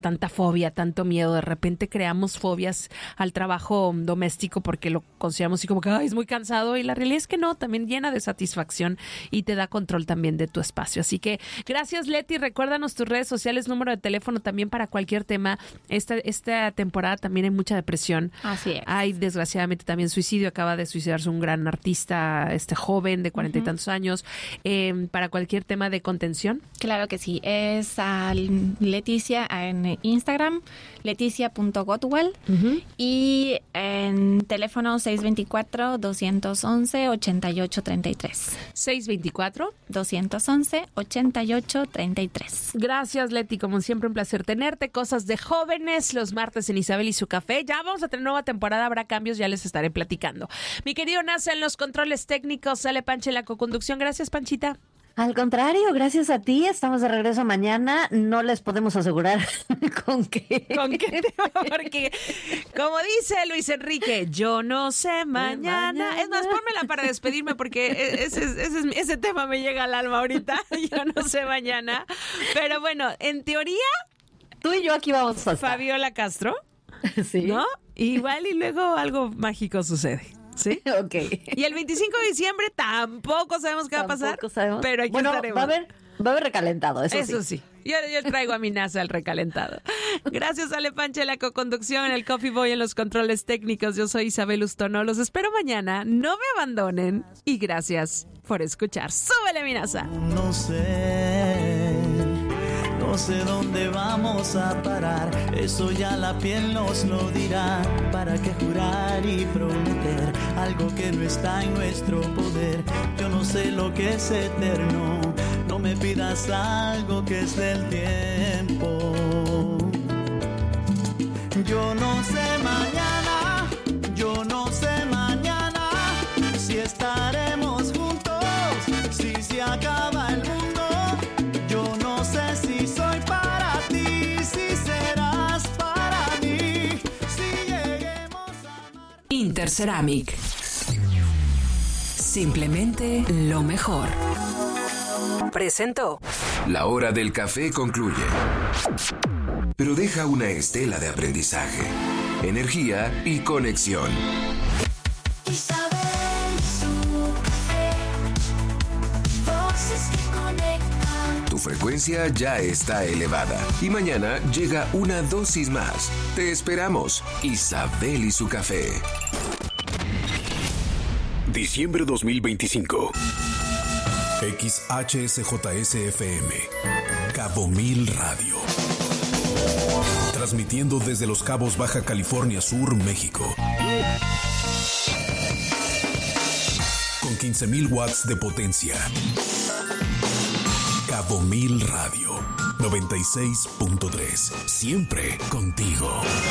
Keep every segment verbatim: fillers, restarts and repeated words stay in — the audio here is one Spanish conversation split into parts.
tanta fobia, tanto miedo. De repente creamos fobias al trabajo doméstico porque lo consideramos así como que ay, es muy cansado, y la realidad es que no, también llena de satisfacción y te da control también de tu espacio. Así que gracias, Leti. Recuérdanos tus redes sociales, número de teléfono también para cualquier tema. Esta, esta temporada también hay mucha depresión. Así es. Hay desgraciadamente también suicidio. Acaba de suicidarse un gran artista, este joven de cuarenta uh-huh. y tantos años. Eh, para cualquier tema de contención. Claro que sí. Es a Leticia en Instagram, leticia punto gotwell uh-huh. y en teléfono seis dos cuatro, dos once, ocho ocho tres tres. seis dos cuatro, dos once, ocho ocho tres tres. Gracias, Leti. Como siempre, un placer tenerte. Cosas de jóvenes los martes en Isabel y su café. Ya vamos a tener nueva temporada, habrá cambios, ya les estaré platicando. Mi querido Nasa en los controles técnicos, sale Pancha en la coconducción. Gracias, Panchita. Al contrario, gracias a ti. Estamos de regreso mañana. No les podemos asegurar con qué. ¿Con qué tema? Porque, como dice Luis Enrique, yo no sé mañana. mañana. Es más, pónmela para despedirme porque ese, ese, ese, ese tema me llega al alma ahorita. Yo no sé mañana. Pero bueno, en teoría... Tú y yo aquí vamos a estar. Fabiola Castro. Sí. ¿No? Igual y luego algo mágico sucede. ¿Sí? Ok. Y el veinticinco de diciembre tampoco sabemos qué tampoco va a pasar. Sabemos. Pero aquí bueno, estaremos. Va a haber, va a haber recalentado, eso, eso sí. sí. Yo, yo traigo a mi NASA al recalentado. Gracias, Ale Pancha, en la coconducción, en el Coffee Boy, en los controles técnicos. Yo soy Isabel Ustono. Los espero mañana. No me abandonen. Y gracias por escuchar. ¡Súbele, mi NASA! No sé. No sé dónde vamos a parar, eso ya la piel nos lo dirá. ¿Para qué jurar y prometer algo que no está en nuestro poder? Yo no sé lo que es eterno, no me pidas algo que es del tiempo. Yo no sé mañana, yo no sé mañana si estaremos juntos, si se acaba el mundo. Yo no sé si soy para ti, si serás para mí, si lleguemos a amar. Interceramic. Simplemente lo mejor. Presentó. La hora del café concluye, pero deja una estela de aprendizaje, energía y conexión. Tu frecuencia ya está elevada y mañana llega una dosis más. Te esperamos, Isabel y su café. Diciembre dos mil veinticinco. X H S J S F M, Cabo Mil Radio. Transmitiendo desde Los Cabos, Baja California Sur, México. Con quince mil watts de potencia. Cabo Mil Radio, noventa y seis punto tres. Siempre contigo.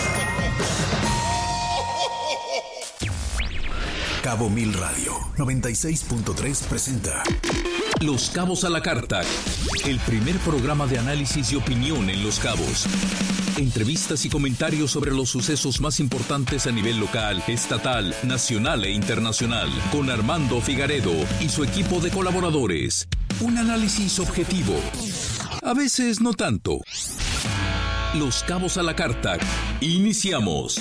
Cabo Mil Radio, noventa y seis punto tres presenta Los Cabos a la Carta, el primer programa de análisis y opinión en Los Cabos. Entrevistas y comentarios sobre los sucesos más importantes a nivel local, estatal, nacional e internacional, con Armando Figaredo y su equipo de colaboradores. Un análisis objetivo, a veces no tanto. Los Cabos a la Carta. Iniciamos.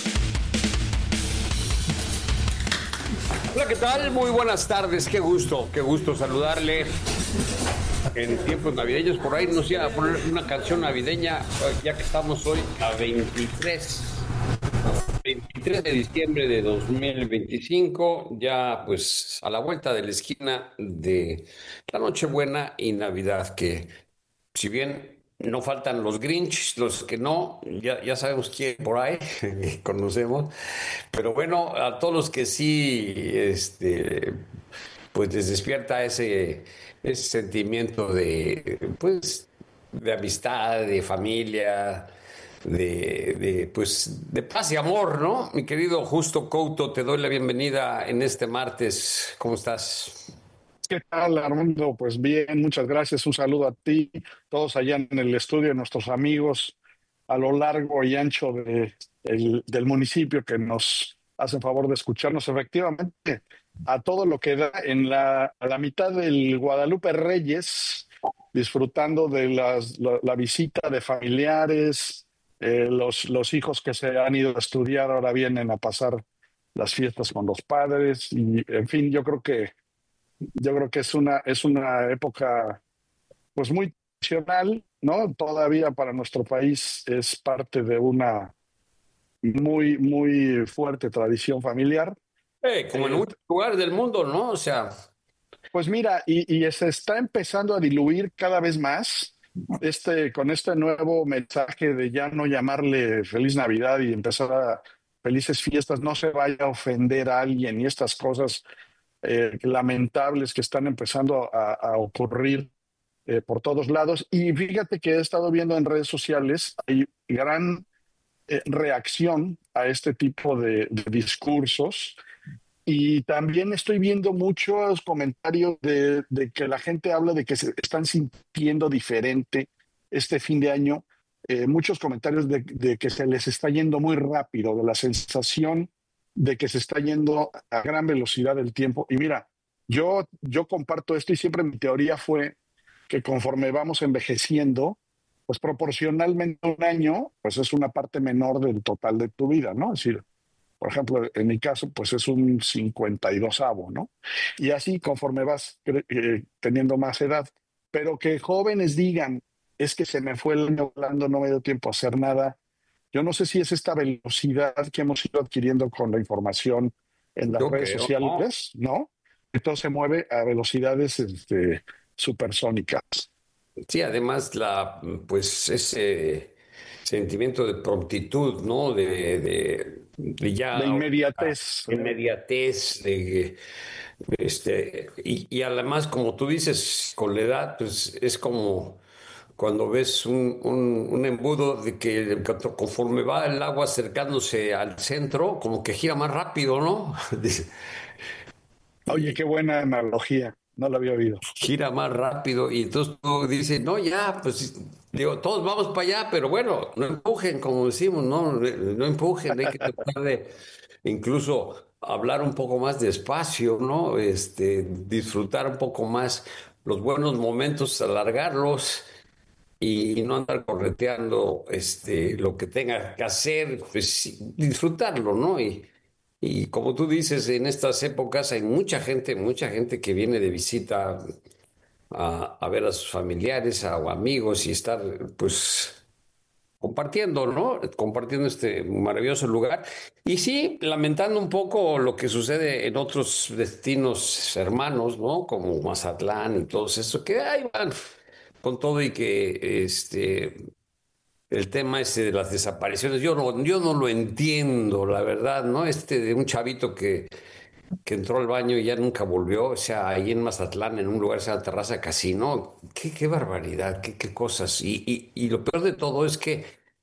Hola, ¿qué tal? Muy buenas tardes, qué gusto, qué gusto saludarle en tiempos navideños. Por ahí nos iba a poner una canción navideña, ya que estamos hoy a veintitrés de diciembre de dos mil veinticinco, ya pues a la vuelta de la esquina de la Nochebuena y Navidad, que si bien no faltan los Grinch, los que no, ya, ya sabemos quién por ahí, conocemos. Pero bueno, a todos los que sí, este, pues les despierta ese, ese sentimiento de, pues, de amistad, de familia, de, de, pues, de paz y amor, ¿no? Mi querido Justo Couto, te doy la bienvenida en este martes. ¿Cómo estás? ¿Qué tal, Armando? Pues bien, muchas gracias. Un saludo a ti, todos allá en el estudio, nuestros amigos a lo largo y ancho de, el, del municipio que nos hacen favor de escucharnos. Efectivamente, a todo lo que da en la, a la mitad del Guadalupe Reyes, disfrutando de las, la, la visita de familiares, Eh, los, los hijos que se han ido a estudiar ahora vienen a pasar las fiestas con los padres y, en fin, yo creo que yo creo que es una es una época pues muy tradicional, ¿no? Todavía para nuestro país es parte de una muy muy fuerte tradición familiar. Eh, como en Eh, muchos lugares del mundo, ¿no? O sea, Pues mira, y, y se está empezando a diluir cada vez más este, con este nuevo mensaje de ya no llamarle Feliz Navidad y empezar a felices fiestas, no se vaya a ofender a alguien y estas cosas eh, lamentables que están empezando a, a ocurrir eh, por todos lados. Y fíjate que he estado viendo en redes sociales, hay gran eh, reacción a este tipo de, de discursos. Y también estoy viendo muchos comentarios de, de que la gente habla de que se están sintiendo diferente este fin de año. Eh, muchos comentarios de, de que se les está yendo muy rápido, de la sensación de que se está yendo a gran velocidad el tiempo. Y mira, yo, yo comparto esto y siempre mi teoría fue que conforme vamos envejeciendo, pues proporcionalmente un año, pues es una parte menor del total de tu vida, ¿no? Es decir, por ejemplo, en mi caso, pues es un cincuenta y dosavo, ¿no? Y así conforme vas eh, teniendo más edad. Pero que jóvenes digan, es que se me fue el año volando, no me dio tiempo a hacer nada. Yo no sé si es esta velocidad que hemos ido adquiriendo con la información en las yo redes creo, sociales, ¿no? Entonces se mueve a velocidades este, supersónicas. sí, además la, pues ese sentimiento de prontitud, ¿no? De, de, de ya De inmediatez. inmediatez, de este, y, y además, como tú dices, con la edad, pues es como cuando ves un, un, un embudo de que conforme va el agua acercándose al centro, como que gira más rápido, ¿no? Oye, qué buena analogía. No la había oído. Gira más rápido y entonces tú dices, no, ya, pues digo, todos vamos para allá, pero bueno, no empujen, como decimos, no, no empujen, hay que tratar de incluso hablar un poco más despacio, ¿no? Este, disfrutar un poco más los buenos momentos, alargarlos y no andar correteando este, lo que tenga que hacer, pues sí, disfrutarlo, ¿no? Y, y como tú dices, en estas épocas hay mucha gente, mucha gente que viene de visita a, a ver a sus familiares a, o amigos y estar, pues, compartiendo, ¿no? Compartiendo este maravilloso lugar. Y sí, lamentando un poco lo que sucede en otros destinos hermanos, ¿no? Como Mazatlán y todo eso, que ahí van con todo y que este el tema ese de las desapariciones, yo no, yo no lo entiendo, la verdad, ¿no? Este de un chavito que, que entró al baño y ya nunca volvió, o sea, ahí en Mazatlán, en un lugar, esa terraza casino, qué, qué barbaridad, qué, qué cosas. Y, y, y lo peor de todo es que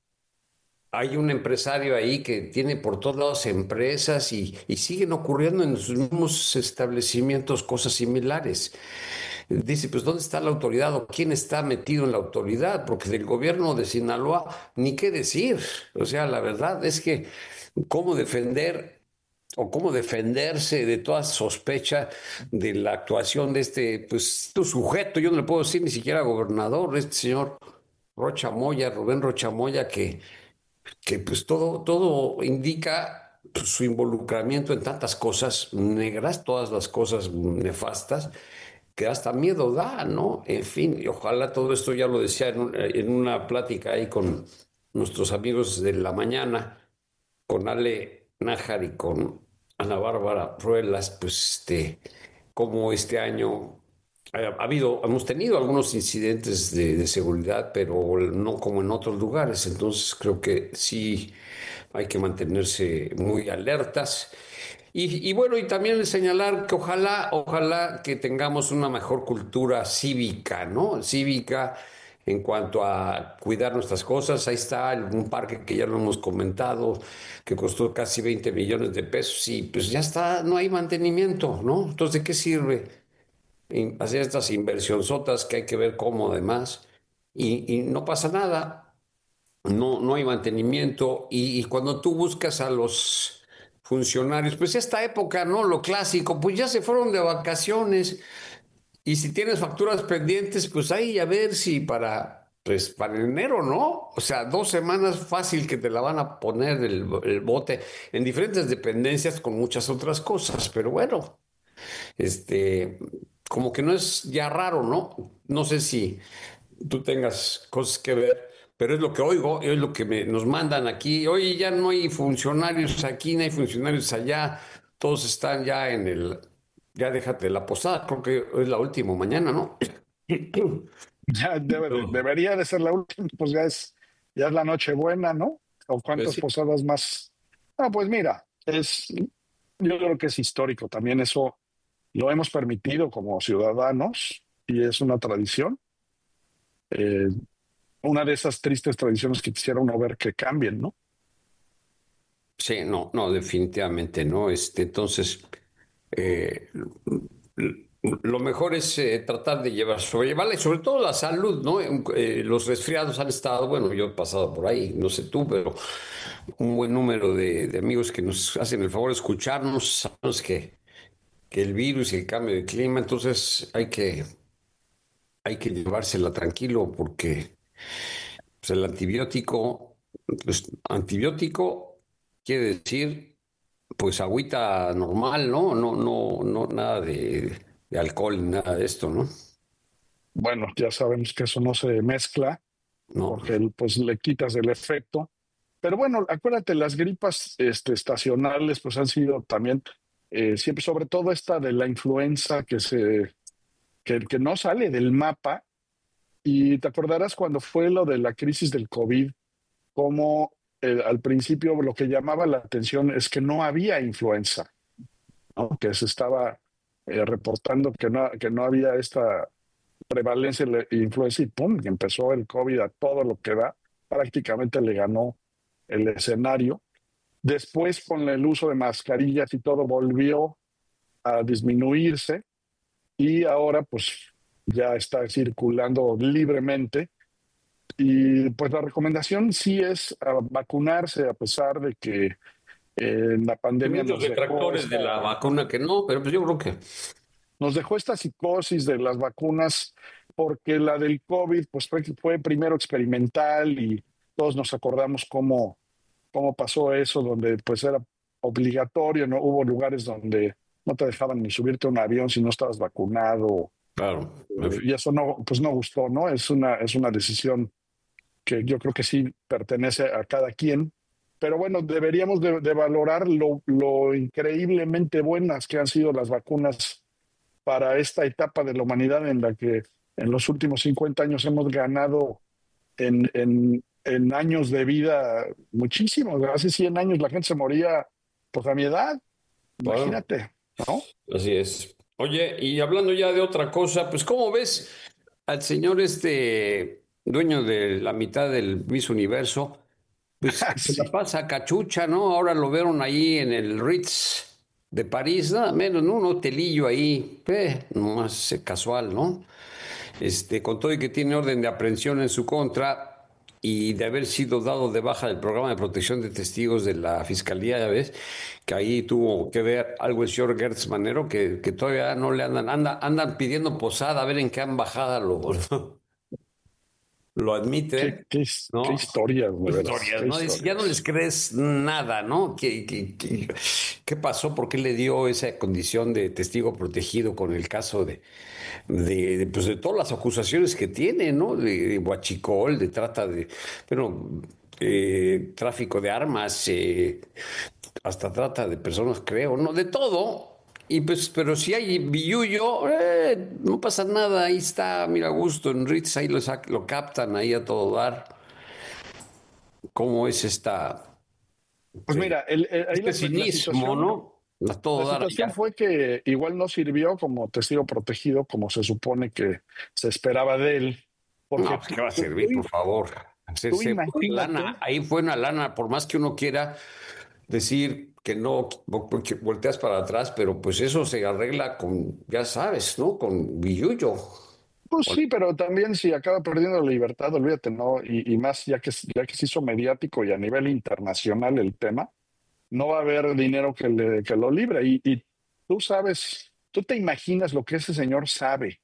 hay un empresario ahí que tiene por todos lados empresas y, y siguen ocurriendo en sus mismos establecimientos cosas similares. Dice, pues ¿dónde está la autoridad o quién está metido en la autoridad? Porque del gobierno de Sinaloa, ni qué decir. O sea, la verdad es que cómo defender o cómo defenderse de toda sospecha de la actuación de este, pues, este sujeto, yo no le puedo decir ni siquiera gobernador, este señor Rocha Moya, Rubén Rocha Moya, que, que pues todo, todo indica su involucramiento en tantas cosas negras, todas las cosas nefastas, que hasta miedo da, ¿no? En fin, y ojalá todo esto, ya lo decía en, un, en una plática ahí con nuestros amigos de la mañana, con Ale Nájar y con Ana Bárbara Ruelas, pues este, como este año ha, ha habido, hemos tenido algunos incidentes de, de seguridad, pero no como en otros lugares, entonces creo que sí hay que mantenerse muy alertas. Y, y bueno, y también señalar que ojalá, ojalá que tengamos una mejor cultura cívica, ¿no? Cívica en cuanto a cuidar nuestras cosas. Ahí está un parque que ya lo hemos comentado, que costó casi veinte millones de pesos y pues ya está, no hay mantenimiento, ¿no? Entonces, ¿de qué sirve hacer estas inversionzotas que hay que ver cómo además? Y, y no pasa nada, no, no hay mantenimiento y, y cuando tú buscas a los funcionarios, pues esta época, ¿no? Lo clásico, pues ya se fueron de vacaciones y si tienes facturas pendientes, pues ahí a ver si para pues para enero, ¿no? O sea, dos semanas fácil que te la van a poner el, el bote en diferentes dependencias con muchas otras cosas, pero bueno, este, como que no es ya raro, ¿no? No sé si tú tengas cosas que ver, pero es lo que oigo, es lo que me, nos mandan aquí. Oye, ya no hay funcionarios aquí, no hay funcionarios allá, todos están ya en el, ya déjate la posada, creo que es la última mañana, ¿no? Ya debe de- debería de ser la última, pues ya es, ya es la Nochebuena, ¿no? ¿O cuántas Pues sí. posadas más? Ah, pues mira, es, yo creo que es histórico también eso, lo hemos permitido como ciudadanos y es una tradición. Eh, una de esas tristes tradiciones que quisiera uno ver que cambien, ¿no? Sí, no, no, definitivamente no. Este, entonces, eh, lo mejor es eh, tratar de llevar, sobrellevarla y sobre todo la salud, ¿no? Eh, los resfriados han estado, bueno, yo he pasado por ahí, no sé tú, pero un buen número de, de amigos que nos hacen el favor de escucharnos, sabemos que, que el virus y el cambio de clima, entonces hay que, hay que llevársela tranquilo porque pues, el antibiótico, pues, antibiótico quiere decir pues agüita normal, ¿no? No, no, no, nada de, de alcohol, ni nada de esto, ¿no? Bueno, ya sabemos que eso no se mezcla No. porque pues le quitas el efecto. Pero bueno, acuérdate, las gripas este, estacionales pues han sido también, eh, siempre, sobre todo esta de la influenza que, se, que, que no sale del mapa. Y te acordarás cuando fue lo de la crisis del COVID, como eh, al principio lo que llamaba la atención es que no había influenza, ¿no? Que se estaba eh, reportando que no, que no había esta prevalencia de influenza y ¡pum! Empezó el COVID a todo lo que da, prácticamente le ganó el escenario. Después, con el uso de mascarillas y todo, volvió a disminuirse y ahora pues ya está circulando libremente. Y pues la recomendación sí es a vacunarse, a pesar de que eh, en la Hay pandemia muchos nos dejó, detractores esta, de la vacuna que no, pero pues yo creo que nos dejó esta psicosis de las vacunas, porque la del COVID pues fue, fue primero experimental y todos nos acordamos cómo, cómo pasó eso, donde pues era obligatorio, no hubo lugares donde no te dejaban ni subirte a un avión si no estabas vacunado. claro. Y eso no, pues no gustó, ¿no? Es una, es una decisión que yo creo que sí pertenece a cada quien. Pero bueno, deberíamos de, de valorar lo, lo increíblemente buenas que han sido las vacunas para esta etapa de la humanidad en la que en los últimos cincuenta años hemos ganado en, en, en años de vida muchísimo. Hace cien años la gente se moría pues a mi edad. Claro. Imagínate, ¿no? Así es. Oye, y hablando ya de otra cosa, pues ¿cómo ves al señor este dueño de la mitad del Miss Universo? Pues se Sí. la pasa cachucha, ¿no? Ahora lo vieron ahí en el Ritz de París, nada menos, ¿no? Un hotelillo ahí, eh, nomás eh, casual, ¿no? Este, con todo y que tiene orden de aprehensión en su contra y de haber sido dado de baja del programa de protección de testigos de la Fiscalía, ya ves, que ahí tuvo que ver algo el señor Gertz Manero, que, que todavía no le andan, anda, andan pidiendo posada a ver en qué embajada lo, lo admiten. Qué, qué, ¿no? qué historias, de veras, Historias, qué ¿no? Dice, ya no les crees nada, ¿no? ¿Qué, qué, qué, qué pasó? ¿Por qué le dio esa condición de testigo protegido con el caso de, de, de, pues de todas las acusaciones que tiene, ¿no? De, de huachicol, de trata de, bueno, eh, tráfico de armas, eh, hasta trata de personas, creo, ¿no? De todo. Y pues, pero si hay billullo, eh, no pasa nada, ahí está, mira, a gusto, en Ritz, ahí lo, sac- lo captan ahí a todo dar. ¿Cómo es esta, Pues sí, mira, el, el- ahí este la, la cinismo, situación, ¿no? A todo la dar situación allá. fue que igual no sirvió como testigo protegido como se supone que se esperaba de él. Porque No, pues, ¿qué va a tú- servir, tú- por favor? Se, tú se fue una imagínate. lana, ahí fue una lana, por más que uno quiera decir que no, porque volteas para atrás, pero pues eso se arregla con, ya sabes, ¿no? Con billullo. Pues sí, pero también si acaba perdiendo la libertad, olvídate, ¿no? Y, y más ya que, ya que se hizo mediático y a nivel internacional el tema, no va a haber dinero que, le, que lo libre. Y, y tú sabes, tú te imaginas lo que ese señor sabe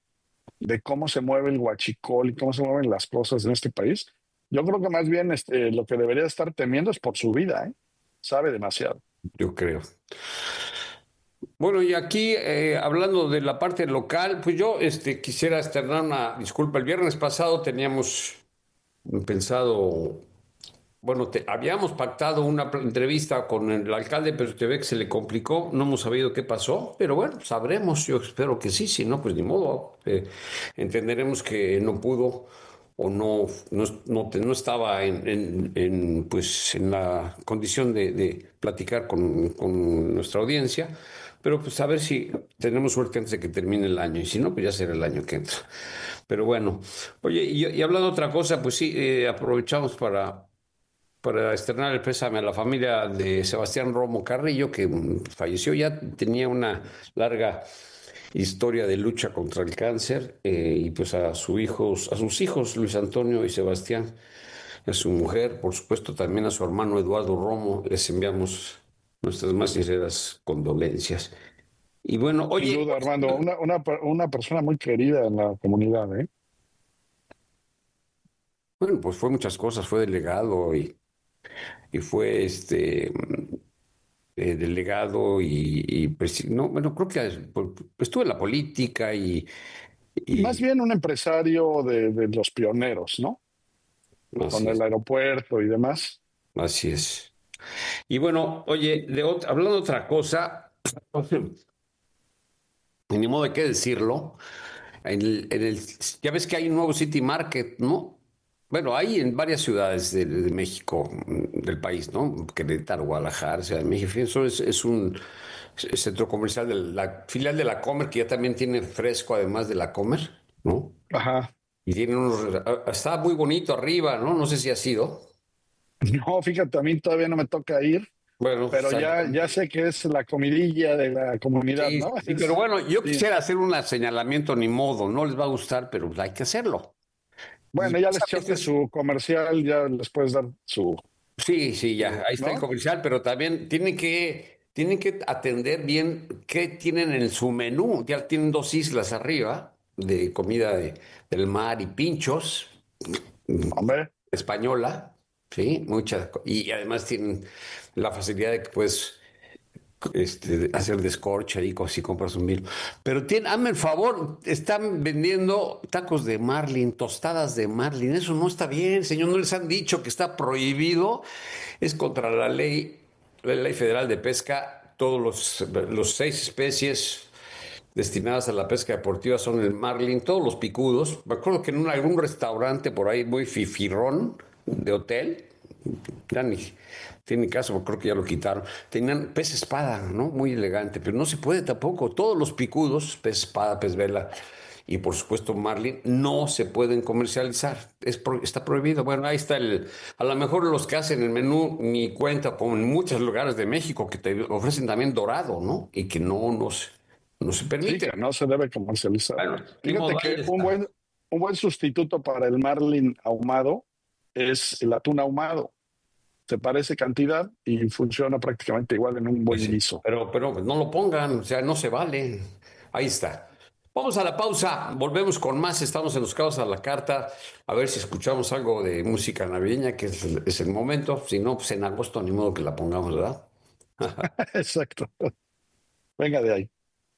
de cómo se mueve el huachicol y cómo se mueven las cosas en este país. Yo creo que más bien este, lo que debería estar temiendo es por su vida, ¿eh? Sabe demasiado. Yo creo. Bueno, y aquí, eh, hablando de la parte local, pues yo este, quisiera externar una disculpa. El viernes pasado teníamos pensado, bueno, te, habíamos pactado una entrevista con el alcalde, pero te ve que se le complicó, no hemos sabido qué pasó, pero bueno, sabremos, yo espero que sí, si no, pues ni modo, eh, entenderemos que no pudo o no, no, no, no estaba en, en, en, pues, en la condición de, de platicar con, con nuestra audiencia. Pero pues a ver si tenemos suerte antes de que termine el año. Y si no, pues ya será el año que entra. Pero bueno, oye, y, y hablando de otra cosa, pues sí, eh, aprovechamos para, para externar el pésame a la familia de Sebastián Romo Carrillo, que falleció. Ya tenía una larga historia de lucha contra el cáncer, eh, y pues a, su hijos, a sus hijos, Luis Antonio y Sebastián, a su mujer, por supuesto también a su hermano Eduardo Romo, les enviamos nuestras más sinceras condolencias. Y bueno, oye... Sin duda, Armando, una, una, una persona muy querida en la comunidad, ¿eh? Bueno, pues fue muchas cosas, fue delegado y, y fue este eh, delegado y, y pues, no, bueno, creo que pues, estuvo en la política y... y... Más bien un empresario de, de los pioneros, ¿no? Así Con el es. aeropuerto y demás. Así es. Y bueno, oye, de otra, hablando de otra cosa, ni modo de qué decirlo, en el, en el, ya ves que hay un nuevo City Market, ¿no? Bueno, hay en varias ciudades de, de México, del país, ¿no? Querétaro, Guadalajara, Ciudad de México. Eso es, es un centro comercial de la filial de la Comer, que ya también tiene fresco, además de la Comer, ¿no? Ajá. Y tiene unos... Está muy bonito arriba, ¿no? No sé si ha sido. No, fíjate, a mí todavía no me toca ir, bueno, pero ya, ya sé que es la comidilla de la comunidad, sí, ¿no? Sí, pero bueno, yo sí. quisiera hacer un señalamiento, ni modo, no les va a gustar, pero hay que hacerlo. Bueno, y ya les echaste su comercial, ya les puedes dar su... Sí, sí, ya, ahí está, ¿no? El comercial, pero también tienen que, tienen que atender bien qué tienen en su menú. Ya tienen dos islas arriba de comida de, del mar y pinchos. Hombre. Española. Sí, muchas. Y además tienen la facilidad de que puedes este, hacer descorche ahí si compras un mil. Pero tienen, hazme el favor, están vendiendo tacos de marlin, tostadas de marlin. Eso no está bien, señor. No les han dicho que está prohibido. Es contra la ley, la ley federal de pesca. Todos los, los seis especies destinadas a la pesca deportiva son el marlin, todos los picudos. Me acuerdo que en un, algún restaurante por ahí muy fifirrón de hotel, ya ni tiene caso, creo que ya lo quitaron, tenían pez espada, ¿no? Muy elegante, pero no se puede tampoco. Todos los picudos, pez espada, pez vela y por supuesto marlin, no se pueden comercializar, es pro, está prohibido. Bueno, ahí está el, a lo mejor los que hacen el menú ni cuenta, como en muchos lugares de México que te ofrecen también dorado, ¿no? Y que no nos no se permite. Sí, que no se debe comercializar. Bueno, fíjate que un buen, un buen sustituto para el marlin ahumado es el atún ahumado. Se parece cantidad y funciona prácticamente igual en un buen sí, guiso. Pero, pero no lo pongan, o sea, no se vale. Ahí está. Vamos a la pausa, volvemos con más. Estamos en Los Cabos a la Carta. A ver si escuchamos algo de música navideña, que es el, es el momento. Si no, pues en agosto ni modo que la pongamos, ¿verdad? Exacto. Venga de ahí.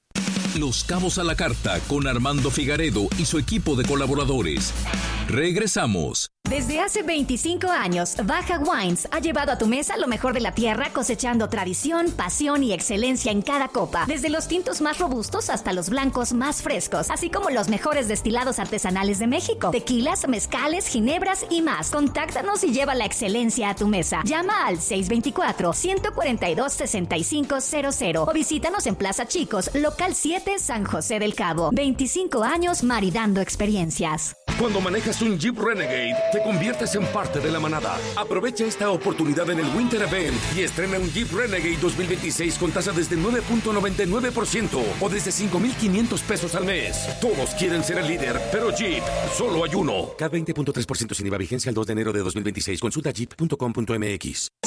Los Cabos a la Carta con Armando Figaredo y su equipo de colaboradores. Regresamos. Desde hace veinticinco años, Baja Wines ha llevado a tu mesa lo mejor de la tierra, cosechando tradición, pasión y excelencia en cada copa. Desde los tintos más robustos hasta los blancos más frescos, así como los mejores destilados artesanales de México, tequilas, mezcales, ginebras y más. Contáctanos y lleva la excelencia a tu mesa. Llama al seis dos cuatro, uno cuatro dos, seis cinco cero cero o visítanos en Plaza Chicos, local siete, San José del Cabo. veinticinco años maridando experiencias. Cuando manejas un Jeep Renegade, te conviertes en parte de la manada. Aprovecha esta oportunidad en el Winter Event y estrena un Jeep Renegade dos mil veintiséis con tasa desde nueve punto noventa y nueve por ciento o desde cinco mil quinientos pesos al mes. Todos quieren ser el líder, pero Jeep, solo hay uno. K veinte punto tres por ciento sin I V A, vigencia el dos de enero de dos mil veintiséis. Consulta jeep punto com punto m x.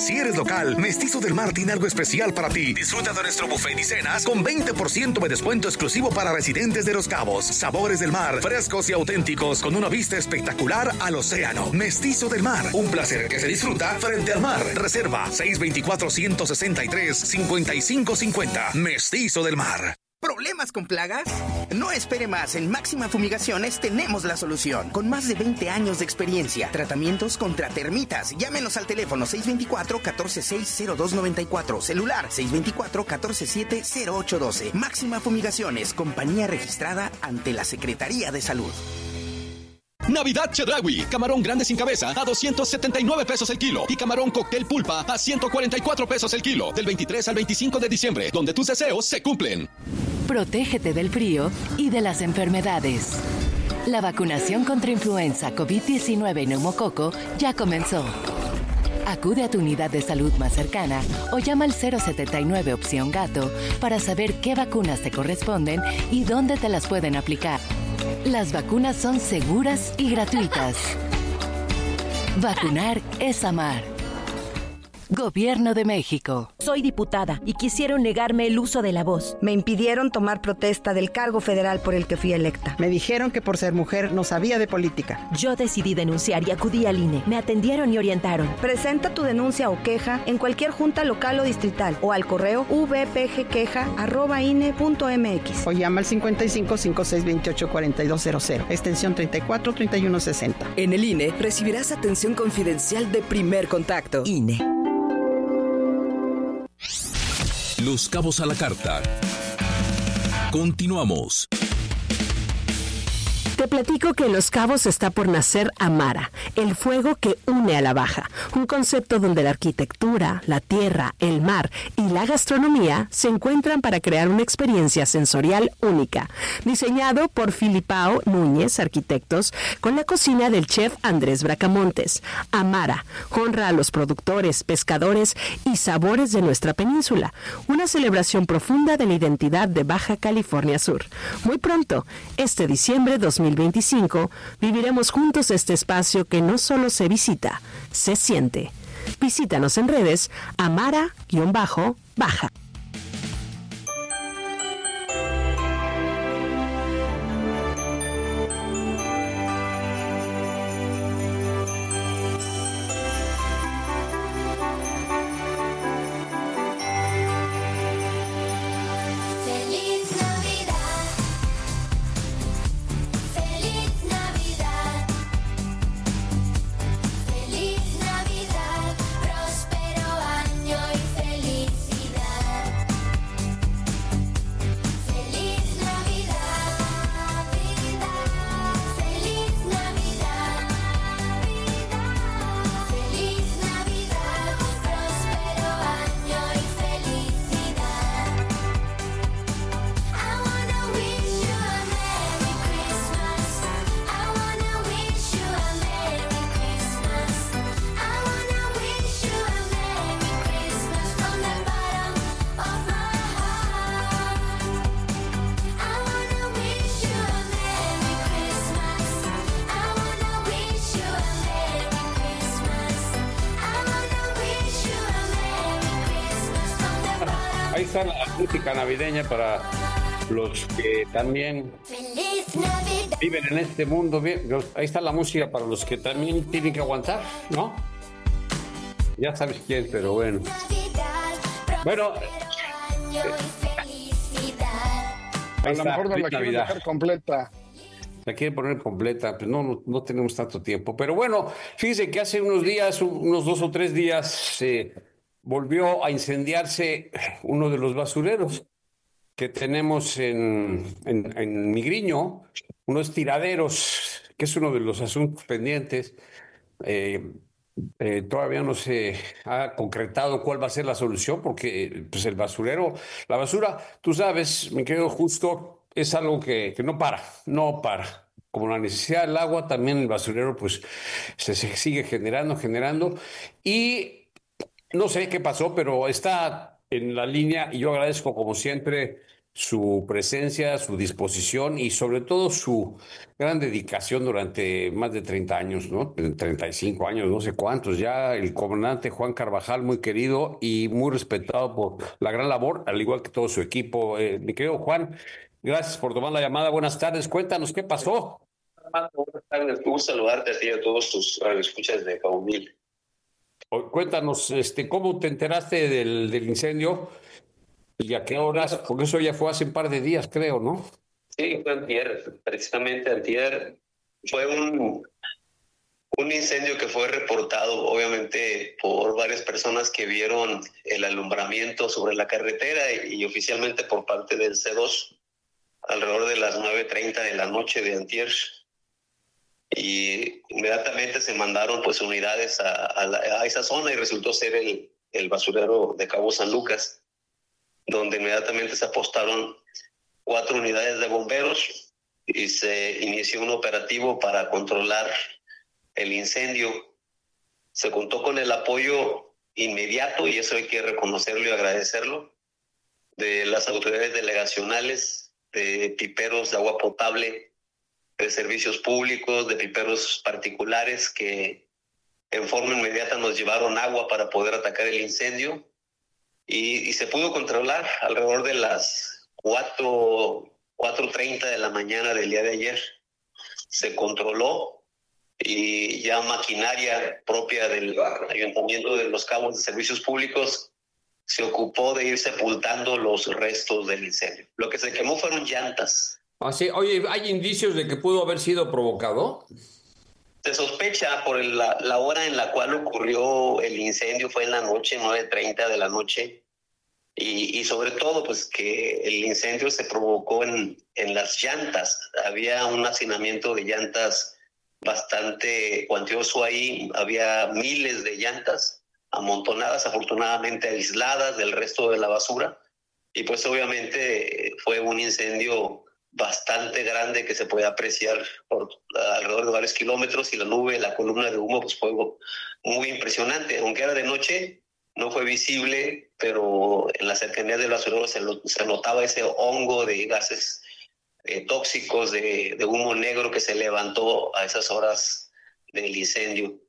Si eres local, Mestizo del Mar tiene algo especial para ti. Disfruta de nuestro buffet y cenas con veinte por ciento de descuento exclusivo para residentes de Los Cabos. Sabores del mar, frescos y auténticos, con una vista espectacular al océano. Mestizo del Mar, un placer que se disfruta frente al mar. Reserva seis dos cuatro, uno seis tres, cinco cinco cinco cero. Mestizo del Mar. ¿Problemas con plagas? No espere más. En Máxima Fumigaciones tenemos la solución. Con más de veinte años de experiencia. Tratamientos contra termitas. Llámenos al teléfono seis dos cuatro, uno cuatro seis, cero dos nueve cuatro. Celular seis dos cuatro, uno cuatro siete, cero ocho uno dos. Máxima Fumigaciones. Compañía registrada ante la Secretaría de Salud. Navidad Chedraui, camarón grande sin cabeza a doscientos setenta y nueve pesos el kilo y camarón cóctel pulpa a ciento cuarenta y cuatro pesos el kilo del veintitrés al veinticinco de diciembre, donde tus deseos se cumplen. Protégete del frío y de las enfermedades. La vacunación contra influenza, COVID diecinueve y neumococo ya comenzó. Acude a tu unidad de salud más cercana o llama al cero setenta y nueve opción gato para saber qué vacunas te corresponden y dónde te las pueden aplicar. Las vacunas son seguras y gratuitas. Vacunar es amar. Gobierno de México. Soy diputada y quisieron negarme el uso de la voz. Me impidieron tomar protesta del cargo federal por el que fui electa. Me dijeron que por ser mujer no sabía de política. Yo decidí denunciar y acudí al I N E. Me atendieron y orientaron. Presenta tu denuncia o queja en cualquier junta local o distrital o al correo vpgqueja arroba ine punto mx o llama al cincuenta y cinco, cincuenta y seis, veintiocho, cuarenta y dos cero cero, extensión treinta y cuatro, treinta y uno sesenta. En el I N E recibirás atención confidencial de primer contacto. I N E. Los Cabos a la Carta. Continuamos. Te platico que en Los Cabos está por nacer Amara, el fuego que une a la Baja, un concepto donde la arquitectura, la tierra, el mar y la gastronomía se encuentran para crear una experiencia sensorial única, diseñado por Filipao Núñez, arquitectos, con la cocina del chef Andrés Bracamontes. Amara honra a los productores, pescadores y sabores de nuestra península, una celebración profunda de la identidad de Baja California Sur. Muy pronto, este diciembre dos mil veinticinco, viviremos juntos este espacio que no solo se visita, se siente. Visítanos en redes Amara-Baja. Ahí está la música navideña para los que también viven en este mundo. Ahí está la música para los que también tienen que aguantar, ¿no? Ya sabes quién, pero bueno. Bueno. A lo mejor no la quieren dejar completa. La quieren poner completa, pues no, no, no tenemos tanto tiempo. Pero bueno, fíjense que hace unos días, unos dos o tres días, se eh, volvió a incendiarse uno de los basureros que tenemos en, en, en Migriño, unos tiraderos, que es uno de los asuntos pendientes. Eh, eh, todavía no se ha concretado cuál va a ser la solución, porque pues el basurero, la basura, tú sabes, mi querido Justo, es algo que, que no para, no para. Como la necesidad del agua, también el basurero pues se, se sigue generando, generando. Y no sé qué pasó, pero está en la línea y yo agradezco como siempre su presencia, su disposición y sobre todo su gran dedicación durante más de treinta años, ¿no? treinta y cinco años, no sé cuántos ya. El comandante Juan Carvajal, muy querido y muy respetado por la gran labor, al igual que todo su equipo. Eh, mi querido Juan, gracias por tomar la llamada. Buenas tardes. Cuéntanos qué pasó. Buenas tardes. Me gusta saludarte a ti y a todos tus radioescuchas de Cabo Mil. Cuéntanos, este, ¿cómo te enteraste del, del incendio? ¿Y a qué horas? Porque eso ya fue hace un par de días, creo, ¿no? Sí, fue antier, precisamente antier. Fue un, un incendio que fue reportado, obviamente, por varias personas que vieron el alumbramiento sobre la carretera y, y oficialmente por parte del C dos, alrededor de las nueve treinta de la noche de antier. Y inmediatamente se mandaron pues unidades a, a, la, a esa zona y resultó ser el, el basurero de Cabo San Lucas, donde inmediatamente se apostaron cuatro unidades de bomberos y se inició un operativo para controlar el incendio. Se contó con el apoyo inmediato, y eso hay que reconocerlo y agradecerlo, de las autoridades delegacionales, de piperos de agua potable, de servicios públicos, de piperos particulares que en forma inmediata nos llevaron agua para poder atacar el incendio y, y se pudo controlar alrededor de las cuatro treinta de la mañana del día de ayer. Se controló y ya maquinaria propia del Ayuntamiento de Los Cabos de Servicios Públicos se ocupó de ir sepultando los restos del incendio. Lo que se quemó fueron llantas. Ah, sí. Oye, ¿hay indicios de que pudo haber sido provocado? Se sospecha por el, la, la hora en la cual ocurrió el incendio, fue en la noche, nueve treinta de la noche, y, y sobre todo pues que el incendio se provocó en, en las llantas. Había un hacinamiento de llantas bastante cuantioso ahí, había miles de llantas amontonadas, afortunadamente aisladas del resto de la basura, y pues obviamente fue un incendio bastante grande que se puede apreciar por alrededor de varios kilómetros, y la nube, la columna de humo, pues fue muy impresionante. Aunque era de noche, no fue visible, pero en la cercanía del basurero se, lo, se notaba ese hongo de gases eh, tóxicos, de, de humo negro que se levantó a esas horas del incendio.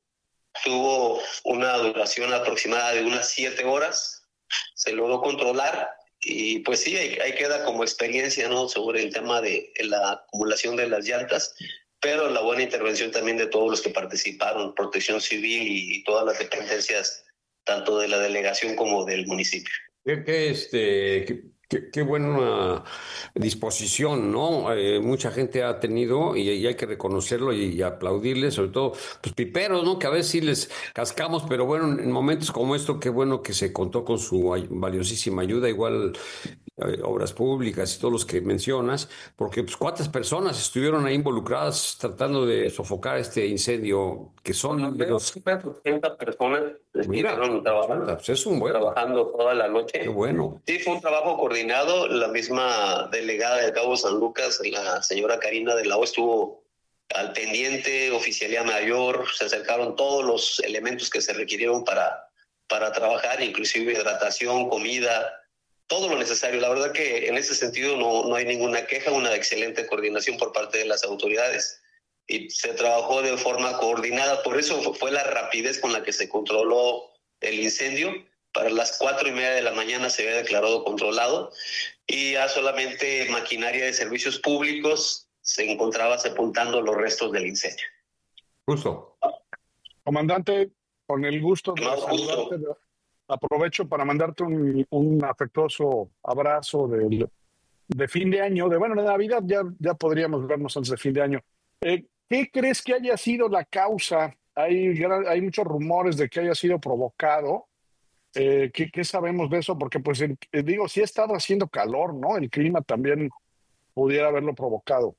Tuvo una duración aproximada de unas siete horas, se logró controlar. Y pues sí, ahí, ahí queda como experiencia, ¿no?, sobre el tema de la acumulación de las llantas, pero la buena intervención también de todos los que participaron, Protección Civil y, y todas las dependencias, tanto de la delegación como del municipio. Que, que este, que, que, qué buena disposición, ¿no? Eh, mucha gente ha tenido y, y hay que reconocerlo y, y aplaudirles, sobre todo, pues piperos, ¿no? Que a veces sí les cascamos, pero bueno, en momentos como esto, qué bueno que se contó con su ay- valiosísima ayuda, igual eh, obras públicas y todos los que mencionas, porque pues cuántas personas estuvieron ahí involucradas tratando de sofocar este incendio, que son de los... ochenta personas Mira, estuvieron trabajando, pues es un buen... trabajando toda la noche. Qué bueno. Sí, fue un trabajo coordinado. La misma delegada de Cabo San Lucas, la señora Karina de la O, estuvo al pendiente, oficialía mayor, se acercaron todos los elementos que se requirieron para, para trabajar, inclusive hidratación, comida, todo lo necesario. La verdad que en ese sentido no, no hay ninguna queja, una excelente coordinación por parte de las autoridades. Y se trabajó de forma coordinada, por eso fue la rapidez con la que se controló el incendio. Para las cuatro y media de la mañana se había declarado controlado y ya solamente maquinaria de servicios públicos se encontraba sepultando los restos del incendio. Justo. Comandante, con el gusto de No, saludarte, aprovecho para mandarte un, un afectuoso abrazo de, de fin de año, de bueno, de Navidad, ya, ya podríamos vernos antes de fin de año. Eh, ¿Qué crees que haya sido la causa? Hay, hay muchos rumores de que haya sido provocado. Eh, ¿qué, ¿Qué sabemos de eso? Porque, pues, eh, digo, sí ha estado haciendo calor, ¿no? El clima también pudiera haberlo provocado.